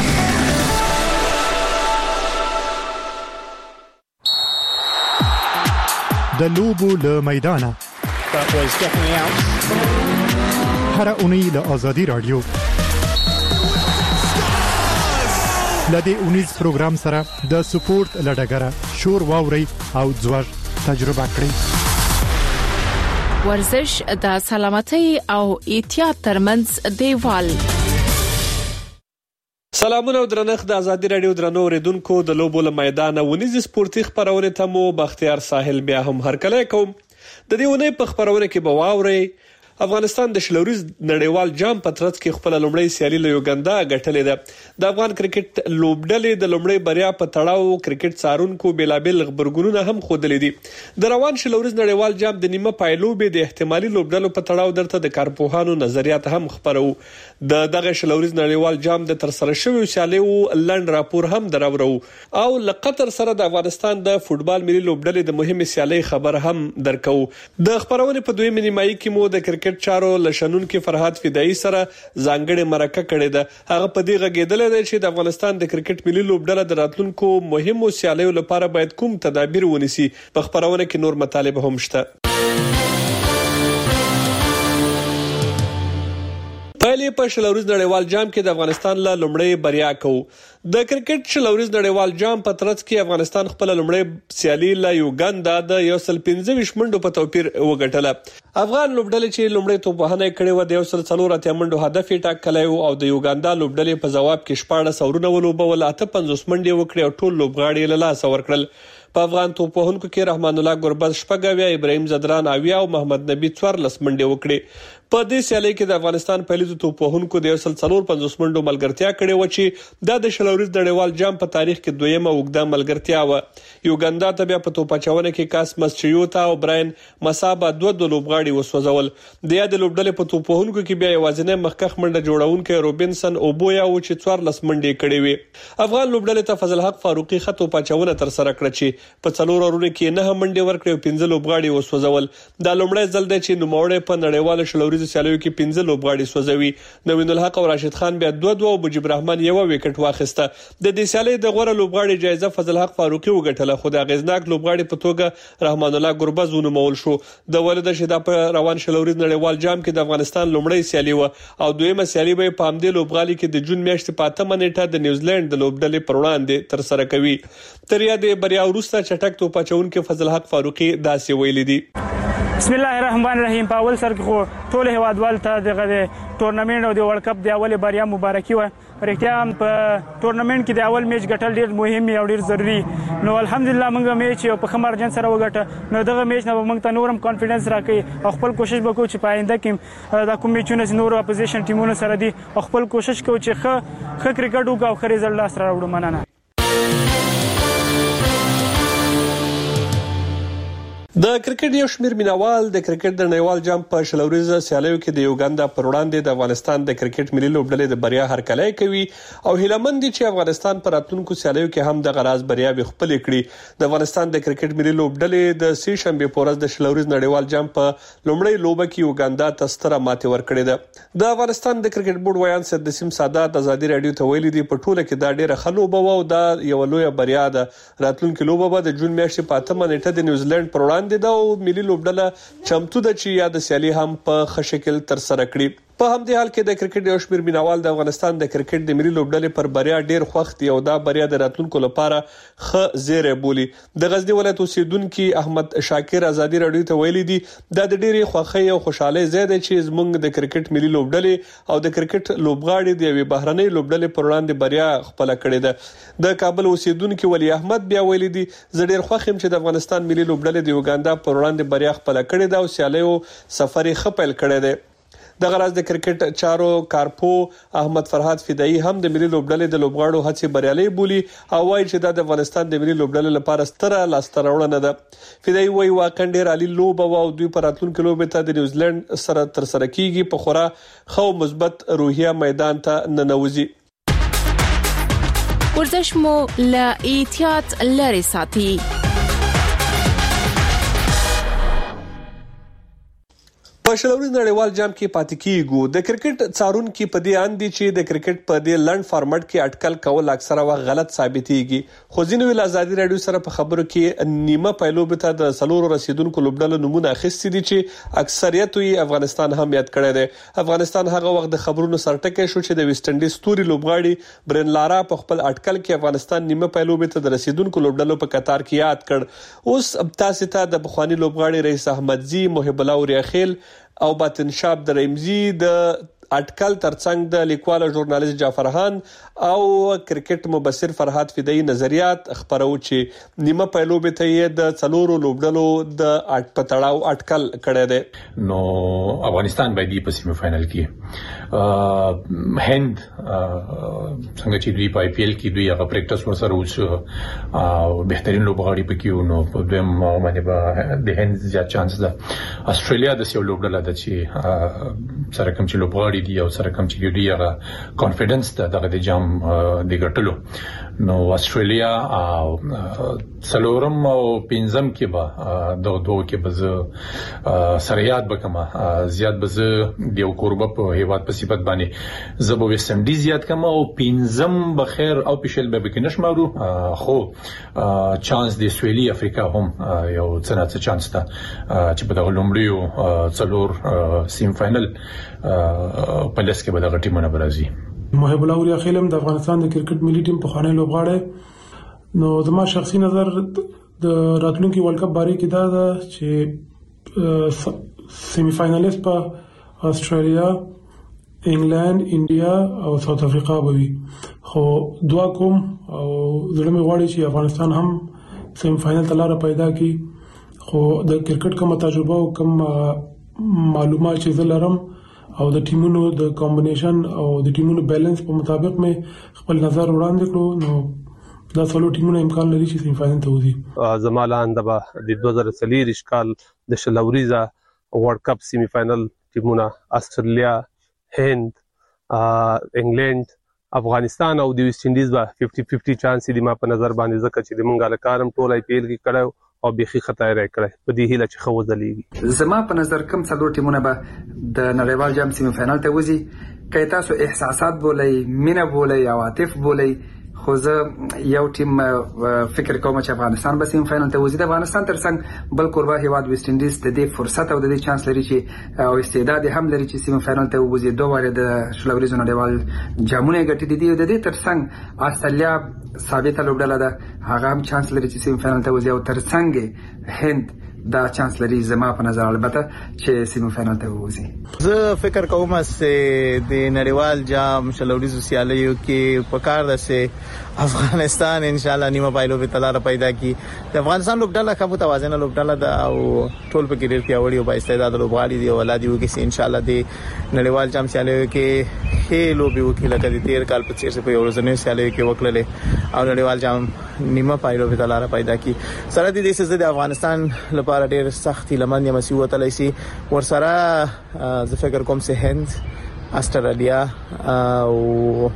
د لوبو له میدانه هر اونۍ له آزادي رادیو لدې اونیز پروګرام سره د سپورت لډګره شور واوري او ځوړ تجربه کړئ. ورزش د سلامتۍ او احتیاط ترمنځ دیوال. سلامونه او درنښت د آزادي رادیو درنو اوریدونکو د لوبو له میدانه ونیز سپورتي خبرونه ته مو بختیار ساحل بیا هم هرکلی کوم. د دې ونې په خبرونه کې به واورئ افغانستان د شلوريز نړیوال جام په ترڅ کې خپل لومړی سیالي له یوګندا غټلې ده. د افغان کرکټ لوبډلې د لومړی بریا په تړاو کرکټ څارونکو بلابل خبرګونونه هم خودلې دي. د روان شلوريز نړیوال جام د نیمه پایلوبې د احتمالي لوبډلو په تړاو درته د کارپوهانو نظریات هم خبرو. د دغه شلوريز نړیوال جام د ترسره شوی سیالیو لند راپور هم دراورو او لقطر سره د افغانستان د فوتبال ملي لوبډلې د مهمه سیالي خبر هم درکو. د خبرونه په دویمه نیمایي کې مو د کرکټ کرکټ چارو لشنونکو فرحات فدایي سره ځانګړي مرکه کړې ده. هغه په دې غږېدل دی چې د افغانستان د کرکټ ملي لوبډله د راتلونکو مهمو سیالیو لپاره باید کوم تدابیر ونیسي. په خبرونه کې نور مطالب هم شته. پایلې په شلوريز نړیوال جام کې د افغانستان له لومړی بریا کوو. د کرکټ شلوريز نړیوال جام په ترڅ کې افغانستان خپل لومړی سیالي له یوګاندا د 115 منډو په توپیر وګټله. افغان لوبډلې چې لومړی توپوهنه کړې و د 104 منډو هدف یې ټاکلی او د یوګاندا لوبډلې په جواب کې 14 اورونه ولوبول، 58 منډې وکړې او ټول لوبغاړي له لاسه ورکړل. په افغان توپوهونکو کې رحمان الله ګربز شپږ، ابراهیم زدران اویا او محمد نبی 14 منډې وکړې. په دې سیالي کې د افغانستان پهلیزو توپوهونکو د 145 منډو ملګرتیا کړې و چې د شلوريز نړیوال جام په تاریخ کې دویمه اوږده ملګرتیا و. یوګاندا ته بیا په توپاچونه کې کاسمس چیوتا او براین مسابا دوه لوبغاړي وسوځول. د یاد لوبډلې په توپوهونکو کې بیا یوازینی مخکخ منډه جوړونکو روبنسن اوبویا و چې 14 منډې کړې وي. افغان لوبډلې ته فضل حق فاروقي خطو پاچونه تر سره کړ چې په 4 اورونو کې 9 منډې ورکړې او 15 لوبغاړي وسوځول. دا لومړی ځل دی چې نوموړی په نړیوال شلوريز سیالیو کې 15 لوبغاړي سوځوي. نوین الحق او راشد خان بیا 2 او مجيب الرحمن یو وکټ واخیسته. د دې سیالي د غوړه لوبغاړي جایزه فضل حق فاروقي وګټله، خو د غیزناک لوبغاړي په توګه رحمان الله ګربز ونومول شو. د ولده شدا په روان شلوريز نړیوال جام کې د افغانستان لومړی سیالي و او دویمه سیالي به په همدې لوبغاړي کې د جون میاشتې په 8 نیټه د نیوزیلند د لوبډلې پر وړاندې تر سره کوي. تر یادې بریا وروسته چټک توپاچونکو فضل حق فاروقي داسې ویلي دي: بسم الله الرحمن الرحیم. په اول سر کې خو ټول هیوادوال ته د ټورنمنت او د ورلد کپ د اول بریا مبارکي و. پرېکټیا په ټورنمنت کې د اول میچ ګټل ډیر مهم او ډیر ضروری. نو الحمدلله موږ میچ په خمرجن سره وګټه. نو دغه میچ نه موږ ته نورم کانفیډنس راکړي او خپل کوشش وکړو چې په آینده کې د کوم میچونو نور اپوزیشن ټیمونو سره دي او خپل کوشش کوو چې ښه کرکټ وکړو او ښه ریزلټ لاس راوړو. مننه. د کرکټ یو شمیر مینوال د کرکټ د نړیوال جام په شلوريز سیالیو کې د یوګاندا پر وړاندې د افغانستان د کرکټ ملي لوبډلې د بریا هرکلی کوي او هیلمند دي چې افغانستان پر راتلونکو سیالیو کې هم د غراز بریا به خپل کړي. د افغانستان د کرکټ ملي لوبډلې د سې شنبه پورز د شلوريز نړیوال جام په لومړی لوبه کې یوګاندا ته ستره ماتې ورکړې ده. د افغانستان د کرکټ بورډ ویان سید نسیم سادات ازادي رادیو ته ویلي دي په ټوله کې دا ډیره خلوبه و او دا یو لوی بریا ده. راتلونکو لوبه به د جون میاشتې په 8 نیټه د نیوزیلند پر وړاندې ده او ملي لوبډله چمتو ده چې یاد سیالي هم په ښه شکل تر سره کړي. په همدې حال کې د کرکټ یو شمیر مینوال د افغانستان د کرکټ د ملي لوبډلې پر بریا ډیر خوښ دي او دا بریا د راتلونکو لپاره ښه زیری بولي. د غزنی ولایت اوسیدونکو احمد شاکر ازادي رادیو ته ویلي دي دا د ډیرې خوښۍ او خوشحالۍ ځای دی چې زموږ د کرکټ ملي لوبډلې او د کرکټ لوبغاړي د یوې بهرنۍ لوبډلې پر وړاندې بریا خپل کړې ده. د کابل اوسیدونکو ولی احمد بیا ویلي دي زه ډیر خوښ یم چې د افغانستان ملي لوبډلې د یوګاندا پر وړاندې بریا خپل کړې ده او سیالیو سفر یې خپل کړی دی. د غراز د کرکټ چارو کارپو احمد فرحات فدایي هم د ملي لوبډلې د لوبغاړو هڅې بریالي بولي او وايي چې د افغانستان د ملي لوبډلې لپاره ستره لاسته راوړنه ده. فدایي وايي واقعا ډیر عالی لوبه او دوی پر راتلونکو لوبې ته د نیوزیلند سره تر سره کیږي په خورا خو مثبت روحیه میدان ته ننوځي. ورزش مو له احتیاط لري ساتي. په شلوريز نړیوال جام کې پاتې کیږو. د کرکټ څارونکو په دې اندي چې د کرکټ په دې لند فارمټ کې اټکل کول اکثره وخت غلط ثابتېږي. خو ځینې ویل ازادي رادیو سره په خبرو کې نیمه پایلوب ته د سلور رسیدونکو لوبډلو نمونه اخیستي دي چې اکثریت یې افغانستان هم یاد کړی دی. افغانستان هغه وخت د خبرونو سرټکی شو چې د ویسټ انډیز ستوري لوبغاړي برن لارا په خپل اټکل کې افغانستان نیمه پایلوب ته د رسیدونکو لوبډلو په قطار کې یاد کړ. اوس تاسو ته د بخوانی لوبغاړي رئیس احمدزي محب الله اوریاخیل او باطن شاب د رمزي د اټکل ترڅنګ د لیکوال او ژورنالیست جعفر خان او کرکټ مبصر فرحات فدایي نظریات خبرو چې نیمه پایلوب ته یې د څلورو لوبډلو د پټړاو اټکل کړی دی. نو افغانستان باید په سیمی فائنل کې هند څنګه چې دوی په آی پی ایل کې دوی هغه پریکټس ورسره وشو او بهترین لوبغاړي پکې و. نو په دویم باندې به د هند زیات چانس ده. استرالیا د یو لوبډله ده چې سره کوم چې لوبغاړي دی او سره کوم چې دوی هغه کانفیډنس ده دغه د جام د ګټلو. نو استرالیا او څلورم او پنځم کې به د دوه کې به سریات بکما زیات به د یو کوربه په هیواد په صفت باندې زبو ویسټ انډیز زیات کما او پنځم بخیر او پېشل به کې نشمارو خو چانس د سویلي افریقا هم یو څنګه چانس ته چې په دغه لومړیو څلور سیم فائنل په لس کې به دغه ټیمونه برازي. محب الله اوریا خیلم د افغانستان د کرکټ ملي ټیم په خانه لوبغاړي نو زما شخصي نظر د راتلونکي ورلد کپ باره کې دا ده چې سیمی فائنلیست په استرالیا، انګلند، انډیا او ساوث افریقا به وي خو دعا کوم او زړه مې غواړي چې افغانستان هم سیمی فائنل ته لاره پیدا کړي خو د کرکټ کومه تجربه او کوم معلومات چې زه لرم او د ټیمونو د کمبینیشن او د ټیمونو بیلانس په مطابق مې خپل نظر وړاندې کړو نو دا څلور ټیمونه امکان لري چې سیمی فائنل ته وځي. زمالان د 2023 کال د شلوريزه ورلد کپ سیمی فائنل ټیمونه استرالیا، هند، انګلند، افغانستان او د ویسټ انډیز به 50-50 چانس دي ما په نظر باندې ځکه چې د مونږه لکارم ټول آی پی ایل کې کړو او بيخي خطای راي کړی په دې هیله چې خو ځلېږي. زما په نظر کوم څلور ټیمونه به د نړیوال جام سیمی فائنل ته وځي کای تاسو احساسات بولئ، مینه بولئ، عواطف بولئ خو زه یو ټیم فکر کوم چې افغانستان به سیمی فائنل ته وځي. د افغانستان ترڅنګ بل کوربه هیواد ویسټ انډیز د دې فرصت او د دې چانس لري چې او استعداد هم لري چې سیمی فائنل ته وځي. دوه واره د شلوريزو نړیوال جامونه ګټي دي او د دې ترڅنګ استرالیا ثابته لوبډاله ده هغه هم چانس لري چې سیمی فائنل ته وځي او ترڅنګ هند دا چانس لري زما په نظر البته چې سیمی فائنل ته وځي. زه فکر کوم چې د نړیوال جام شلوريزو سیالیو کې پکار ده چې افغانستان ان شاء الله نیمه پایلو په تلاره پیدا کی. د افغانستان لوبډاله کوم توازن لوبډاله ده او ټول په کې ډیر پیاوړي او با استعداد لوبغاړي دي او ولادي وو کې ان شاء الله د نړیوال جام سیالیو کې هې لوبي وکړه لکه د 13 کال په څیر په یو ورځنی سیالیو کې وکړلې او نړیوال جام نیمه پایلو په تلاره پیدا کی. سره د دې څه د افغانستان لپاره ډیر سختي لمن یې مسیوه تلایسي ورسره زه فکر کوم چې هند، استرالیا او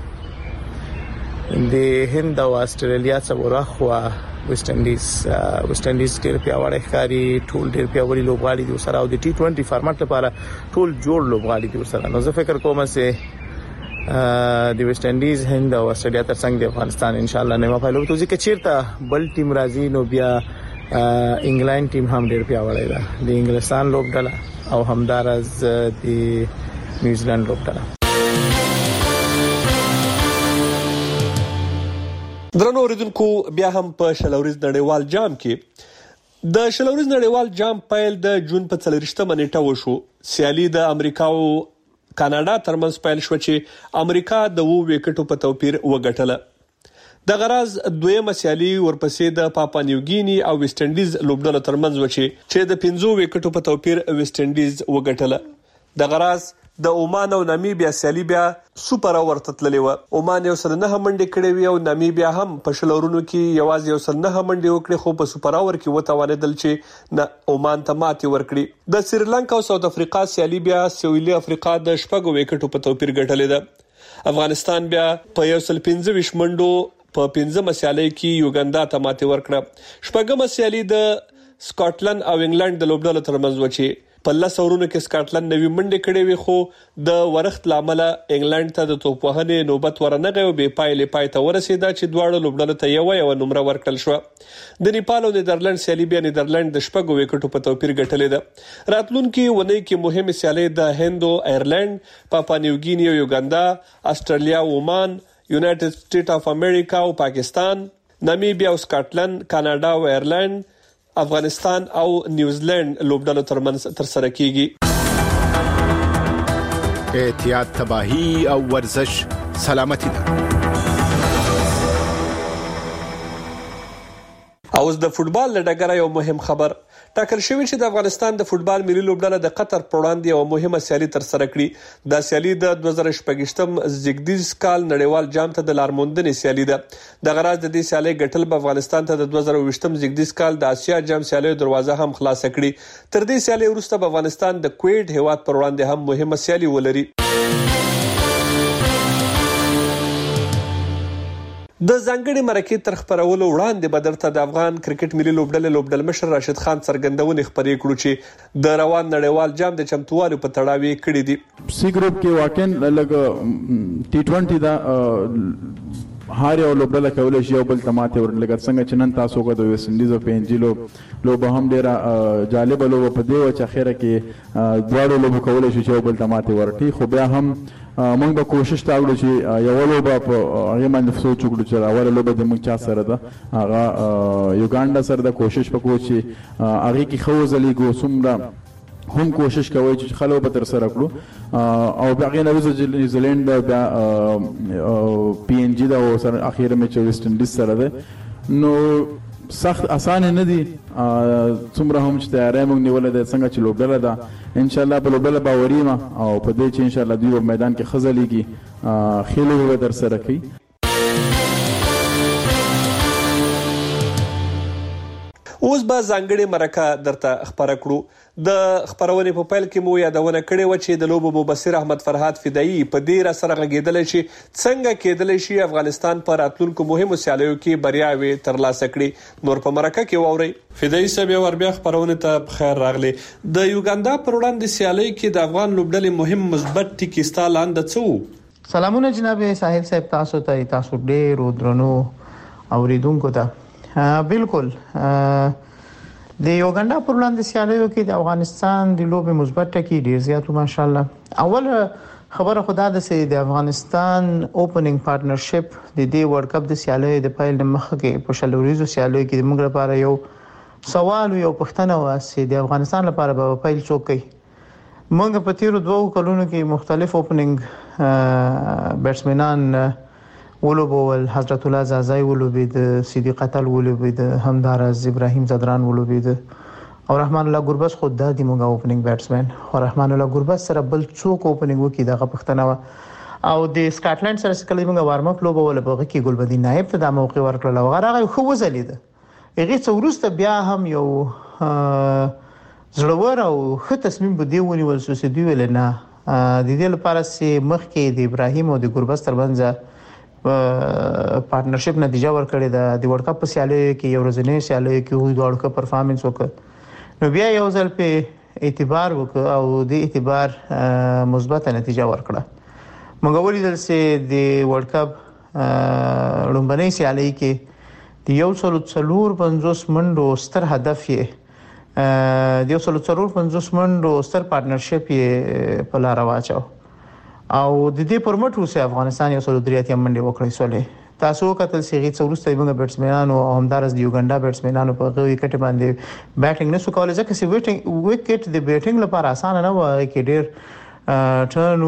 د هند او استرالیا څخه خو ویسټ انډیز ډیر پیاوړی ښکاري، ټول ډیر پیاوړي لوبغاړي دي سره او د ټي 20 فارمټ لپاره ټول جوړ لوبغاړي دي سره. نو زه فکر کوم چې د ویسټ انډیز، هند او استرالیا ترڅنګ د افغانستان ان شاء الله نیمه پایلو ته ځي. که چیرته بل ټیم راځي نو بیا انګلند ټیم هم ډیر پیاوړی ده، د انګلستان لوبډاله او همدارز د نیوزیلند لوبډاله. درنو اوریدونکو بیا هم په شلوريز نړیوال جام کې د شلوريز نړیوال جام پیل د جون په 30مه نیټه وشو. سیالي د امریکا او کاناډا ترمنځ پیل شو چې امریکا د 2 وکټو په توپیر وګټله. د غراز دویمه سیالي ورپسې د پاپا نیوګینی او ویسټ انډیز لوبډاله ترمنځ و چې د 5 وکټو په توپیر ویسټ انډیز وګټله. د غراز د عمان او نامیبیا سیالي بیا سوپر اور تتللې و. عمان یو سل نه منډې کړې وي او نامیبیا هم په شلورونو کې یوازې یو سل نه منډې وکړې خو په سوپر اور کې وتوانېدل چې نه عمان ته ماتې ورکړي. د سریلانکا او ساوث افریقا سیالي بیا سویلي افریقا د 6 وکټو په توپیر ګټلې ده. افغانستان بیا په 115 منډو په 15مه سیالي کې یوګاندا ته ماتې ورکړه. 8مه سیالي د سکاټلند او انګلند د لوبډاله ترمنځ و چې په 10 اورونو کې سکاټلند 90 منډې کړې وي خو د ورخت لامل انګلند ته د توپ وهنې نوبت ورنغه او به پای ته ورسیده چې دواړه لوبډاله ته یو نمبر ورکړل شو. د نیپال او نیدرلند سیالي بیا نیدرلند د 6 وکټو په توپیر ګټلې ده. راتلونکي ونې کې مهمه سیالي د هند او ایرلند، پاپا نیوګینی او یوګاندا، استرالیا او عمان، یونایټډ سټیټ اف امریکا او پاکستان، نامیبیا او سکاټلند، کاناډا او ایرلند، افغانستان او نیوزیلند لوبډاله ترمنځ ترسره کیږي. احتیاط، تباہی او ورزش سلامتی ده. اوس د فوتبال لډګره یو مهم خبر ټاکل شوی چې د افغانستان د فوتبال ملي لوبډله د قطر پر وړاندې یو مهمه سیالي تر سره کړي. دا سیالي د 2018 زیږدیز کال نړیوال جام ته د لارموندنې سیالي ده. د غراز د دې سیالي ګټل په افغانستان ته د 2020 زیږدیز کال د آسیا جام سیالي دروازه هم خلاص کړي. تر دې سیالي وروسته په افغانستان د کویت هیواد پر وړاندې هم مهمه سیالي ولري. د ځانګړي مرکې تر خبرولو وړاندې بدرته د افغان کرکټ ملي لوبډلې مشر راشد خان څرګندونې خبرې کړو چې د روان نړیوال جام د چمتووالي په تړاو یې کړې دي. سی ګروپ کې واقعا لږ T20 دا هر یو لوبډله کولی شي یو بل ته ماتې ورکړي، لکه څنګه چې نن تاسو وکړه د ویسټ انډیز او PNG لوبه هم ډېره جالبه لوبه په دې وه چې اخره کې دواړو لوبو کولی شي چې یو بل ته ماتې ورکړي، خو بیا هم موږ به کوشش تا وکړو چې یوه لوبه په هغې باندې سوچ وکړو چې اوله لوبه زموږ چا سره ده، هغه یوګانډا سره ده. کوشش وکړو چې هغې کې ښه وځلیږو، څومره هم کوشش کوي چې خلو به تر سره کړو او بیا هغې نه وروسته نیوزیلینډ بیا PNG ده او سره اخیره میچ ویسټ انډیز سره ده. نو سخت اسانه نه دي څومره هم چې تیاری موږ نیولې ده څنګه چې لوبډله ده انشاءالله په لوبډله باوري یم او په دې چې انشاءالله دوی په میدان کې ښه ځلیږي ښې لوبې به در سره کوي. اوس به ځانګړې مرکه درته خبره کړو. د خبرونې په پیل کې مو یادونه کړې وه چې د لوبو مبصر احمد فرهاد فدایي په دې را سره غږېدلی چې څنګه کېدلی شي افغانستان په راتلونکو مهمو سیالیو کې بریاوې ترلاسه کړي. نور په مرکه کې واورئ. فدایي صاحب یو بیا خبرونې ته بخیر راغلی. د یوګاندا پر وړاندې سیالۍ کې د افغان لوبډلې مهم مثبت ټکي ستا لاندې څه وو؟ سلامونه جناب ساحل صاحب، تاسو ډېرو درنو اوریدونکو ته. بالکل د یوګاندا پر وړاندې سیالیو کې د افغانستان د لوبې مثبت ټکي ډېر زیات ماشاءالله. اول خبره خدا ده چې د افغانستان اوپننګ پارټنرشپ د دې ورلد کپ د سیالیو د پیل مخکې کې په شلوريزو سیالیو کې موږ لپاره یو سوال یو پوښتنه و چې د افغانستان لپاره به پیل څوک کوي. موږ په تیرو 2 کلونو کې مختلف اوپننګ بیټسمنان ولوبول، حضرت الله زازای ولوبید، صدیق قتل ولوبید، همدارز ابراهیم زدران ولوبید او رحمان الله ګربز خود د موږ اوپننګ بیټسمن او رحمان الله ګربز سره بل څوک اوپننګ وکي دغه پښتنه او د سکاټلند سره کله موږ وارم اپ لوبول په کې ګلبدین نائب ته د موقع ورکړل او هغه خو وزلید. هغه څورسته بیا هم یو زړور او ښه تصمیم به دی ونیول چې دوی ول نه د دې لپاره چې مخکې د ابراهیم او د ګربز ترمنځ پارټنرشپ نتیجه ورکړې ده. د ورلد کپ په سیالیو کې یو ورځنی سیالیو کې دوی دوه ښه پرفارمنس وکړ، نو بیا یو ځل په اعتبار وکړ او د اعتبار مثبت نتیجه ورکړه. موږ ولیدل چې د ورلد کپ لومبنۍ سیالي کې د 150 منډو ستر هدف یې د 150 منډو ستر پارټنرشپ یې په لار واچو او د دې پرمټ روسي افغانستان 103 منډي وکړې سولې. تاسو کتل چې غي څورسته موږ بیټسمنانو او همدارس د یوګاندا بیټسمنانو په غوي کټ باندې بیټینګ نسو کولای ځکه چې وکټ د بیټینګ لپاره اسانه نه و کې ډېر ټرن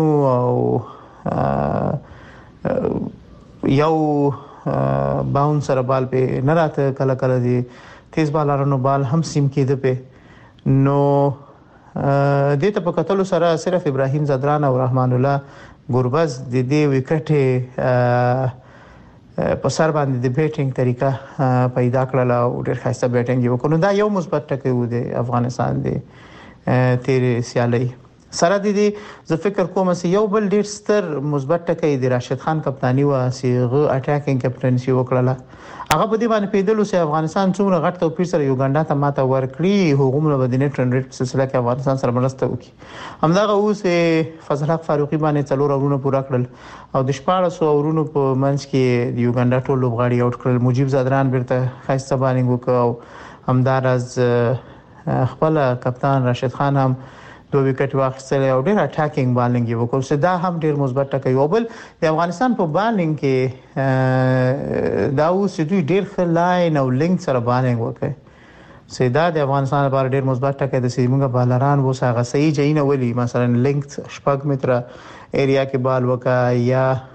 او یو باونسر بال په نه راته کله کله دي تیز بالارونو بال هم سیم کېده په نو دته په کتلو سره صرف ابراهیم زدران او رحمان الله ګربز د دې وکټ په سر باندې د بیټینګ طریقه پیدا کړل او ډېر ښایسته بیټینګ وکړو. دا یو مثبت ټکی و د افغانستان د تیرې سیالۍ سره. د دې زه فکر کوم چې یو بل ډېر ستر مثبت ټکی د راشد خان کپتانی و چې غو اټاکینګ کپټنسی وکړه. هغه په دې باندې پیدلو چې افغانستان څومره غټ توپیر سره یوګاندا ته ماته ورکړي، هغومره به د نت رن ریټ سلسله کې افغانستان سره مرسته وکړي. همدغه اوس فضل حق فاروقي باندې 4 اورونه پوره کړل او د 1400 اورونو په منځ کې د یوګاندا ټول لوبغاړي آوټ کړل. مجيب زدران بیرته خاصه بالینګ وکړ او همدارز خپل کپتان راشد خان هم 2 وکټ واخیستل او ډېر اټاکینګ بالینګ وکړ. چې دا هم ډېر مثبت ټکی و. بل د افغانستان په بالینګ کې دا اوس دوی ډېر ښه لاین او لینک سره بالینګ وکړي. سیدا د افغانستان لپاره ډېر مثبت ټکی د سیمه بالران وو هغه صحیح جینه ولي مثلا لینک 6 متره ایریا کې بال وکړه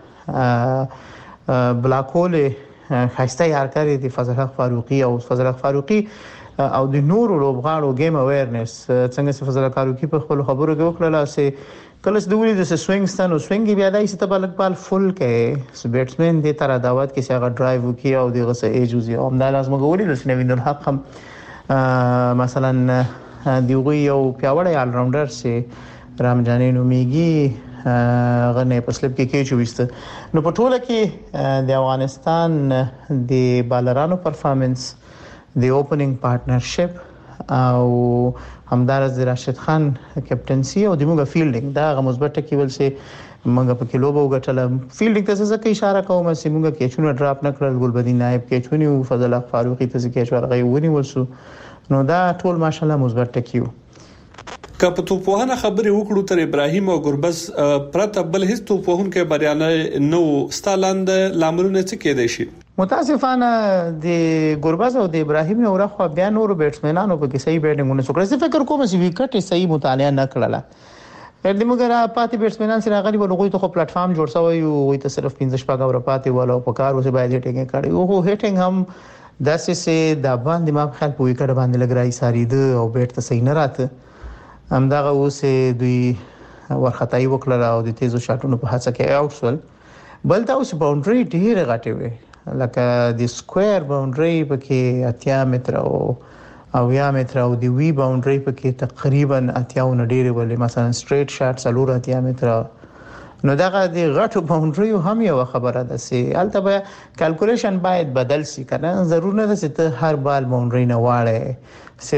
یا بلاکول خاصه یار کړی د فضل حق فاروقي او فضل حق فاروقي او د نورو لوبغاړو گیم اویرنس څنګه چې فضل کاروکی په خپل خبرو کې وکړل چې کله چې دوی د سوینګ ستانو سوینګ بیا دای چې تبلک بال فل کې بیټسمن د تر دعوت کې څنګه ډرایو وکي او دغه څه ایجوزي او دا لازم غوړي د نوین الحق هم مثلا دیوغي یو پیاوړی آل راونډر سي رامجاني نومیږي غنه په سلپ کې 24 نو په ټوله کې د افغانستان د بالرانو پرفارمنس د اوپننګ پارټنرشپ او همدارس راشد خان کیپټنسي او د موږ فیلډینګ دا مثبت ټکیول سي موږ په کلو به وګټل فیلډینګ ته څه اشاره کوم چې موږ کېچونه ډراپ نه کړل ګلبدین نائب کېچونی او فضل الله فاروقي ته کېچ ورغی ونی وسو نو دا ټول ماشالله مثبت ټکیو که په توپوهنه خبرې وکړو تر ابراهیم او ګربز پرته بل هیڅ توپوهن کې بریانه نو ستالاند لاملونه څه کېدای شي متاسفانه د ګربز او د ابراهیم یو راخوا بیا نور بیټسمنانو په کې صحیح بیټینګونه وکړل زه فکر کوم چې وکټ صحیح مطالعه نه کړله د موږ را پاتې بیټسمنان سره غالي ولغوي ته پلیټ فارم جوړ شوی او ته صرف 15 شپږ ور پاتې ولو په کار اوسه باید هټینګ کړي او هټینګ هم داسې سه د باندې ما خپل په وکټ باندې لګرای ساري د او بیټ ته صحیح نه راته همدغه اوسه دوی ورختای وکړه او د تیزو شاټونو په هڅه کې اوټ شول بل دا اوس باونډري ډیره غټه وي لکه د سکوير باونډري پکې 80 متر او 1 متر او د وی باونډري پکې تقریبا 80 ډیره ولې مثلا سټریټ شاټ سلور 80 متر نو دغه د غټو باونډري هم یو خبره ده چې البته کیلکولیشن باید بدل شي کنه ضرور نه ده چې هر بال باونډري نه واړې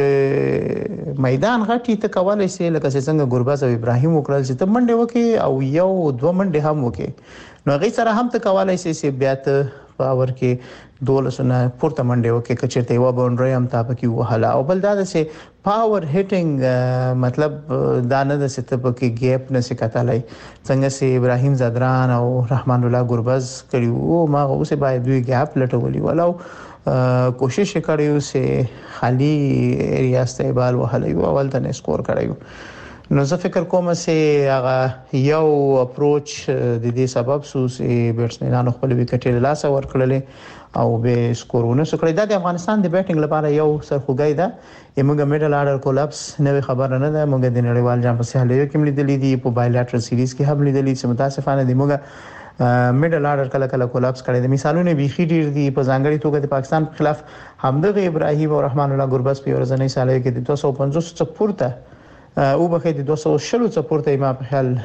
سه میدان غټي ته کولای شي لکه څنګه ګرباز او ابراهیم وکړل چې ته منډه وکي او یو دوه منډه هم وکي نو غي سره هم ته کولای شي چې بیا ته پاور کې دولسونه پورته منډه وکي کچته یو باونډري هم تاسو کې وهلا او بل دا چې پاور هټینګ مطلب دا نه د ست په کې ګیپ نه سکتلای څنګه چې ابراهیم زدران او رحمان الله ګرباز کړیو ما اوسه باید دوی ګیپ لټولي ولو کوشش کړیو چې خالی ایریاز ته بال وهلای او اول ته سکور کړیو نو زه فکر کوم چې هغه یو اپروچ د دې سبب سو چې بیټسمنانو خپل وکټ له لاسه ورکړل او به سکورونه سکړی دا د افغانستان د بیټینګ لپاره یو سرخوږی ده موږ میډل آرډر کولاپس نه خبر نه ده موږ د نړیوال جام په سهالیو کې ملیدلې دي په بایلاترل سیریز کې هم لیدلې چې متاسفانه د موږ میډل آرډر کله کولاپس کړي د مثالونه بيخي ډیر دي په ځانګړي توګه د پاکستان په خلاف همدغه ابراهیم او رحمان الله ګرباز په ورځنۍ سالیو کې د 250 څخه پورته او بخې د 200 څخه پورته ما په خیال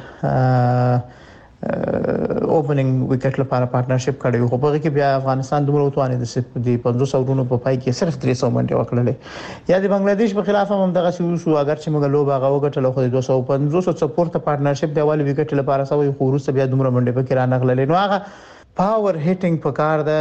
اوپننګ وکټ لپاره پارټنرشپ کړی خو په کې بیا افغانستان دومره وتوانې د 500 ورونو په پای کې صرف 300 منډه وکړلې یا د بنگلاديش په خلاف هم دغه شو اگر چې موږ لوب هغه وکټل خو د 250 څخه پورته پارټنرشپ د اول وکټ لپاره سوي خو وروسته بیا دومره منډه په کې را نغللې نو هغه پاور هټینګ په کار ده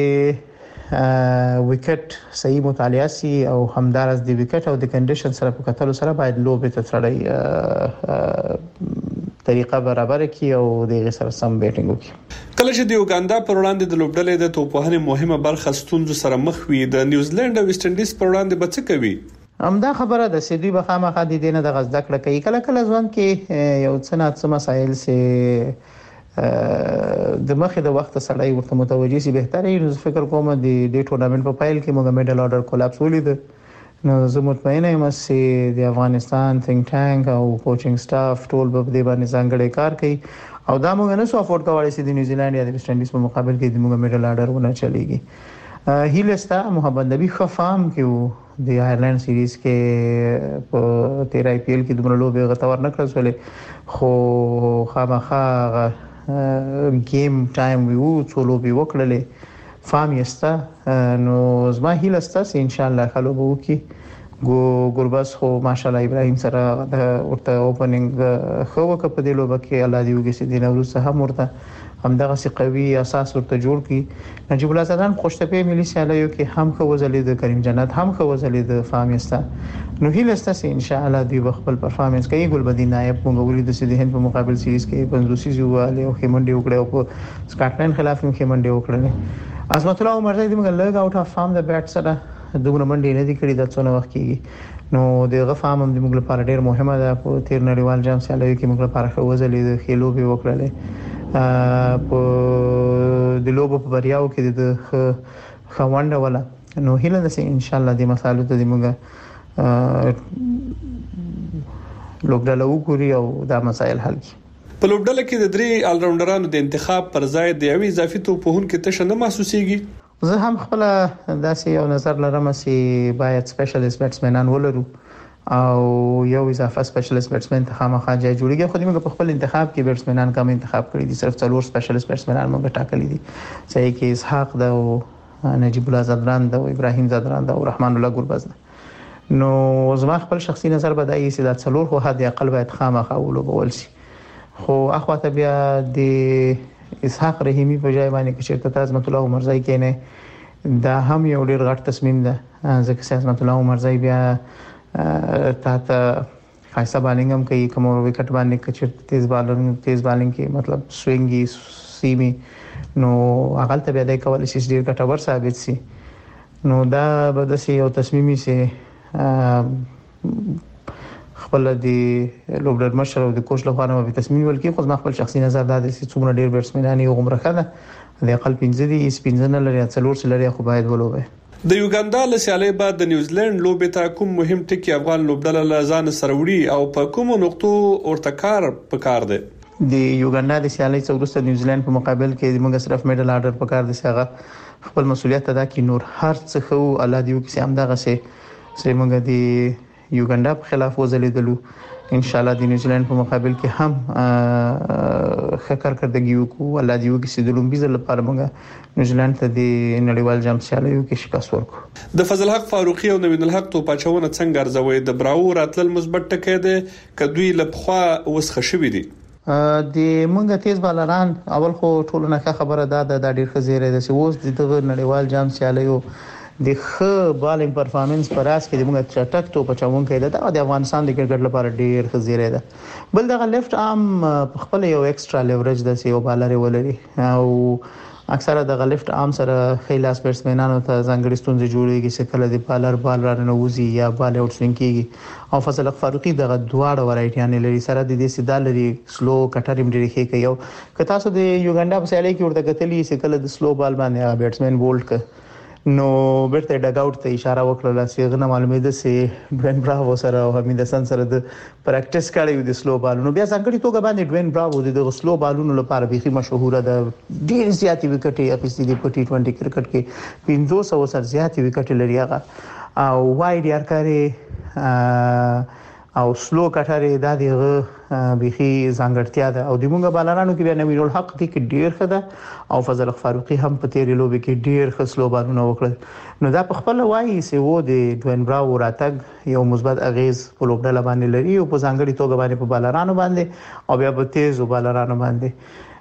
چې وکټ صحیح مطالعه سي او همدارس د وکټ او د کنډیشن سره په کتلو سره باید لوب ته تړي طریقه برابر کی او د سره سم بیټینګ وکړي کله چې د یوګاندا پر وړاندې د لوبډلې د توپوهنې مهمه برخه ستونزو سره مخ وي د نیوزیلند او ویسټ انډیز پر وړاندې به څه کوي همدا خبره د سیدی بخامه د دینه د غزدا کړه کوي کله کله ځوان کې یو څه مسایل سه د مخه د وخت سره ورته متوجي سي بهتري فکر کوم د دې ټورنمنت په فایل کې موږ میډل آرډر کولاپس ولید نو زه مطمئنه یم چې د افغانستان ثینک ټانک او کوچینګ سټاف ټول به د باندې ځانګړي کار کوي او دا موږ نه سو افورد کولی چې د نیوزیلند یا د ویسټ انډیز په مقابل کې د موږ میډل آرډر ونه چلیږي هیلستا محمد نبی خفام کې د آیرلند سیریز کې په 13 آی پی ایل کې دومره لوبه غتور نه کړل ولې خو خامخا گیم ټایم ویو څولو به وکړلې فام یستا نو زما هیلستا چې ان شاء الله خلو به وکي ګورباس خو ماشاءالله ابراهیم سره د ورته اوپننګ خو وک په دې لوبه کې الله دې وګي چې د نوروز هم ورته همدغه سي قوي اساس ورته جوړ کی نجیب الله زدان خوشتپه ملي سیالیو کې هم خو وزلید کریم جنت هم خو وزلید فام یستا نو هیلستا چې ان شاء الله دوی خپل پرفارمنس کوي ګلبدین نائب موږ ولید چې د هند په مقابل سیریز کې 500 یواله او خمنډي وکړه او په سکاټلند خلاف هم خمنډي وکړه عظمت الله عمر زید موږ لږ اوټ اف فارم د بیټ سره دومره منډي نه دي کړی د څونه وخت کېږي نو دغه فارم هم د موږ لپاره ډیر مهمه ده په تیر نړیوال جام سیالیو کې موږ لپاره خو وزلې خېلو به وکړلې په د لوب په بریاو کې د خوانډه ولا نو هیله ده چې ان شاء الله د مسالو ته د موږ لوبډاله وګوري او دا مسایل حل کړي په لوبډاله کې د درې آل راونډرانو د انتخاب پر ځای د یوې اضافي توپوهن کې تشه نه محسوسيږي زه هم خپل داسې یو نظر لرم چې باید سپیشلیست بیټسمنان ولرو او یو اضافه سپیشلیست بیټسمن ته خامخا ځای جوړیږي. خو موږ په خپل انتخاب کې بیټسمنان کم انتخاب کړی دي، صرف 4 سپیشلیست بیټسمنان موږ ټاکلي دي، صحیح کې اسحاق ده او نجیب الله زدران ده او ابراهیم زدران ده او رحمان الله ګوربز ده. نو زما خپل شخصي نظر به دا یي چې دا 4 خو حد اقل باید خامخا ولوبول شي. خو اخواته بیا د اسحاق رحیمی په ځای باندې چې چیرته عظمت الله عمرزای کینه دا هم یو ډیر غټ تصمیم ده، ځکه چې عظمت الله عمرزای بیا تا خاصه بالینګ هم کوي، کوم وکټ باندې چې تیز بالینګ کې مطلب سوینګي سیمي، نو هغه ته بیا د کول شي ډیر ګټور ثابت شي. نو دا به د یو تصمیمي سي خپل دی لوبډر مشر او د کوچ له خوا به تصمیم ولکې. خو ما خپل شخصي نظر دا دی چې څومره ډیر بیټسمنان یو عمره خده د اقل 15 دي سپینځنه لري 4 لري خو باید ولوبه. د یوګاندا له سیالۍ بعد د نیوزیلند لوبې ته کوم مهم ټکی افغان لوبډله له ځان سره وړي او په کومو نقطو ورته کار پکار دی؟ د یوګاندا د سیالۍ څخه وروسته نیوزیلند په مقابل کې موږ صرف میډل آرډر پکار دي، هغه خپل مسولیت ادا کړي. نور هر څه خو الله دیو کې هم دغه سه موږ د یوګاندا په خلاف وزلیدلو. ان شاء الله د نیوزیلند په مقابل کې هم ښه کارکړدګي وکړو. الله دیو کې چې د لومبي ځل لپاره موږ نیوزیلند ته د نړیوال جام سیالیو کې شکست ورکړو. د فضل حق فاروقي او نوین الحق توپاچونه څنګه ارزوي؟ د براو راتل مثبت ټکی دی کدوې لپخوا وسخه شوې دي؟ د مونږه تیز بالران اول خو ټولنه خبره ده د ډیر خزیره ده چې اوس د نړیوال جام سیالیو د ښه بالینګ پرفارمنس پر اس کې د موږ چټک تو پچاون کېده دا د افغانستان د کرکټ لپاره ډیر خزیره ده. بل دغه لیفت ارم خپل یو ایکسترا لیوریج ده چې یو بالر ولري او اکثره د لیفت ارم سره خلاص بیټسمنانو ته ځانګړي ستونزې جوړيږي چې کله د بالر بال رانوځي یا بال اوټ سوینګ کیږي. او فضل حق فاروقي دغه دواړه ورایټیان لري سره د دې سیدا لري سلو کټریم ډیره ښه کوي. او که تاسو د یوګاندا په سیالۍ کې ورته کتلی چې کله د سلو بال باندې بیټسمن بولډ ک نو بیرته ډګ اوټ ته اشاره وکړه چې غنه معلومه ده چې ډوین براوو سره او حمید حسن سره د پریکټیس کړی د سلو بالونو. بیا څنګه توګه باندې ډوین براوو د سلو بالونو لپاره به مشهور ده، ډیر زیاتې وکټې اخیستې دي په ټي 20 کرکټ کې 500 سره زیاتې وکټې لري هغه او وایډ یارکاري او سلو کټاري د دغه بيخي ځانګړتیا ده. او د موږ بالرانو کې بیا نوین الحق دي کې ډیر خده او فضل حق فاروقي هم په تیرې لوبې کې ډیر خسلو بالونه وکړل. نو دا په خپل وایي چې و د ډوین براو راتګ یو مثبت اغیز په لوبډله باندې لري او په ځانګړي توګه باندې په بالرانو باندې او بیا په تیز بالرانو باندې.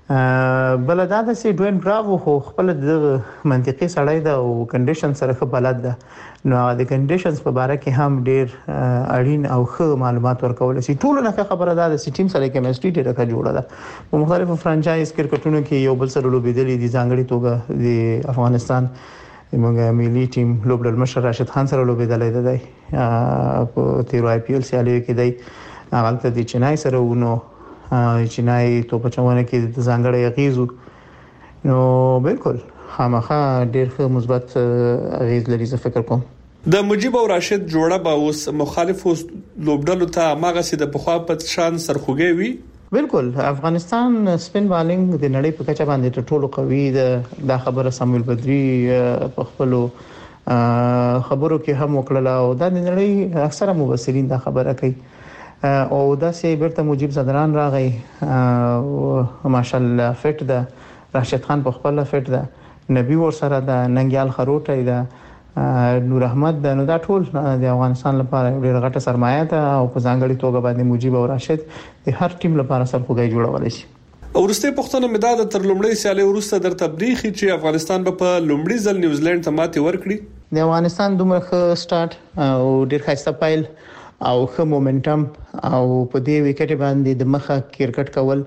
بل دا د سی ډوین براو خو خپل د منطقي سړی ده او کنډیشن سره خپل بلد ده. نو د کنډیشنز په اړه کې هم ډیر اړین او ښه معلومات ورکول شي. ټول نه خبره ده چې ټیم سره کیمستري ډیره ښه جوړه ده. په مختلفو فرانچایز کرکټونو کې یو بل سره لوبېدلې دي، ځانګړي توګه د افغانستان موږ ملي ټیم لوبډل مشر راشد خان سره لوبېدلې ده په تیرو آی پی ایل سیالیو کې دی. هغه ته د چنای سره ونو چنای توپچونه کې د ځانګړي اغیزو نو بالکل خامخا ډیر ښه مثبت اغیز لري زه فکر کوم. د مجيب او راشد جوړه به اوس مخالفو لوبډلو ته ماغه سي د پخوا په شان سرخوږی وي. بالکل افغانستان سپین بالینګ د نړۍ په کچه باندې ټولو قوي ده. دا خبره سمویل بدری په خپل خبرو کې هم وکړه او دا د نړۍ اکثره مبصرین دا خبره کوي او دا سي بیرته مجيب زدران راغی ماشاءالله فټ ده، راشد خان په خپل فټ ده، نبی ور سره ده، ننګیال خروټی ده، نور احمد ده. نو دا ټول د افغانستان لپاره ډېر غټه سرمایه ده او په ځانګړي توګه باندې مجيب او راشد د هر ټیم لپاره سرخوږی جوړول شي. ورسته پښتنه مداد تر لومړی سیالي ورسته در تبریخي چې افغانستان په لومړي ځل نیوزیلند ته ماتې ورکړي. د افغانستان دومره ښه سٹارټ او ډېر ښایسته پایل او ښه مومنټم او په دې وکټ باندې د مخه کرکټ کول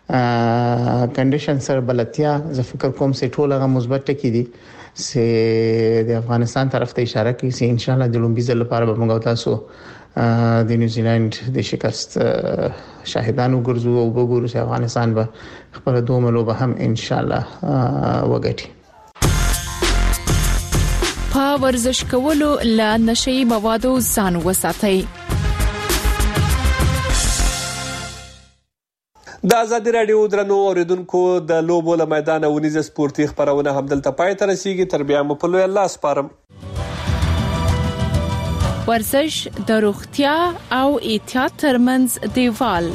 کنډیشن سره بلتیا زه فکر کوم چې ټول هغه مثبت ټکی دي چې د افغانستان طرف ته اشاره کوي چې ان شاء الله د لومبي ځل لپاره به موږ تاسو د نیوزیلند د شکست شاهدان وګرځو او وګورو چې افغانستان به خپل دوه لوبه هم ان شاء الله وګټي. په ورزش کولو له نشئی موادو ځان وساتئ. د ازادي رادیو درنو اوریدونکو د لوبو له میدان ونیز سپورتي خبرونه همدلته پای ته رسیدي. تر بیا مو په لوی الله سپارم. ورزش د روغتیا او احتیاط ترمنځ دیوال.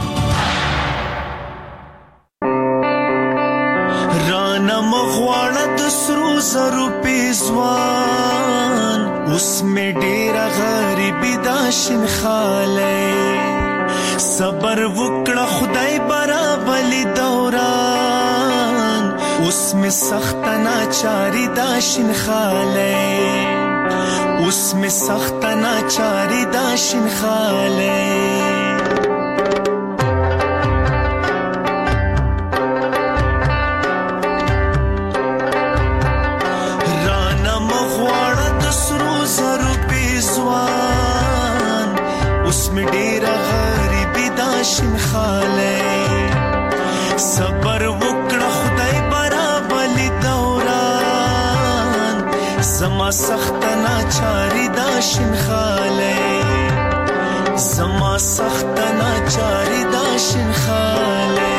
رانا مغواړه د سرو زرو پیزوان اوس می ډیره غریبی دا شین خاله صبر وکړه خدای برابلی دوران اوس می سخت ناچاری دا شین خاله اوس می سخت ناچاری دا شین خاله می ډیره غریبی دا شین خاله صبر وکړه خدای برابلی دوران زما سخت ناچاری دا شین خاله زما سخت ناچاری دا شین خاله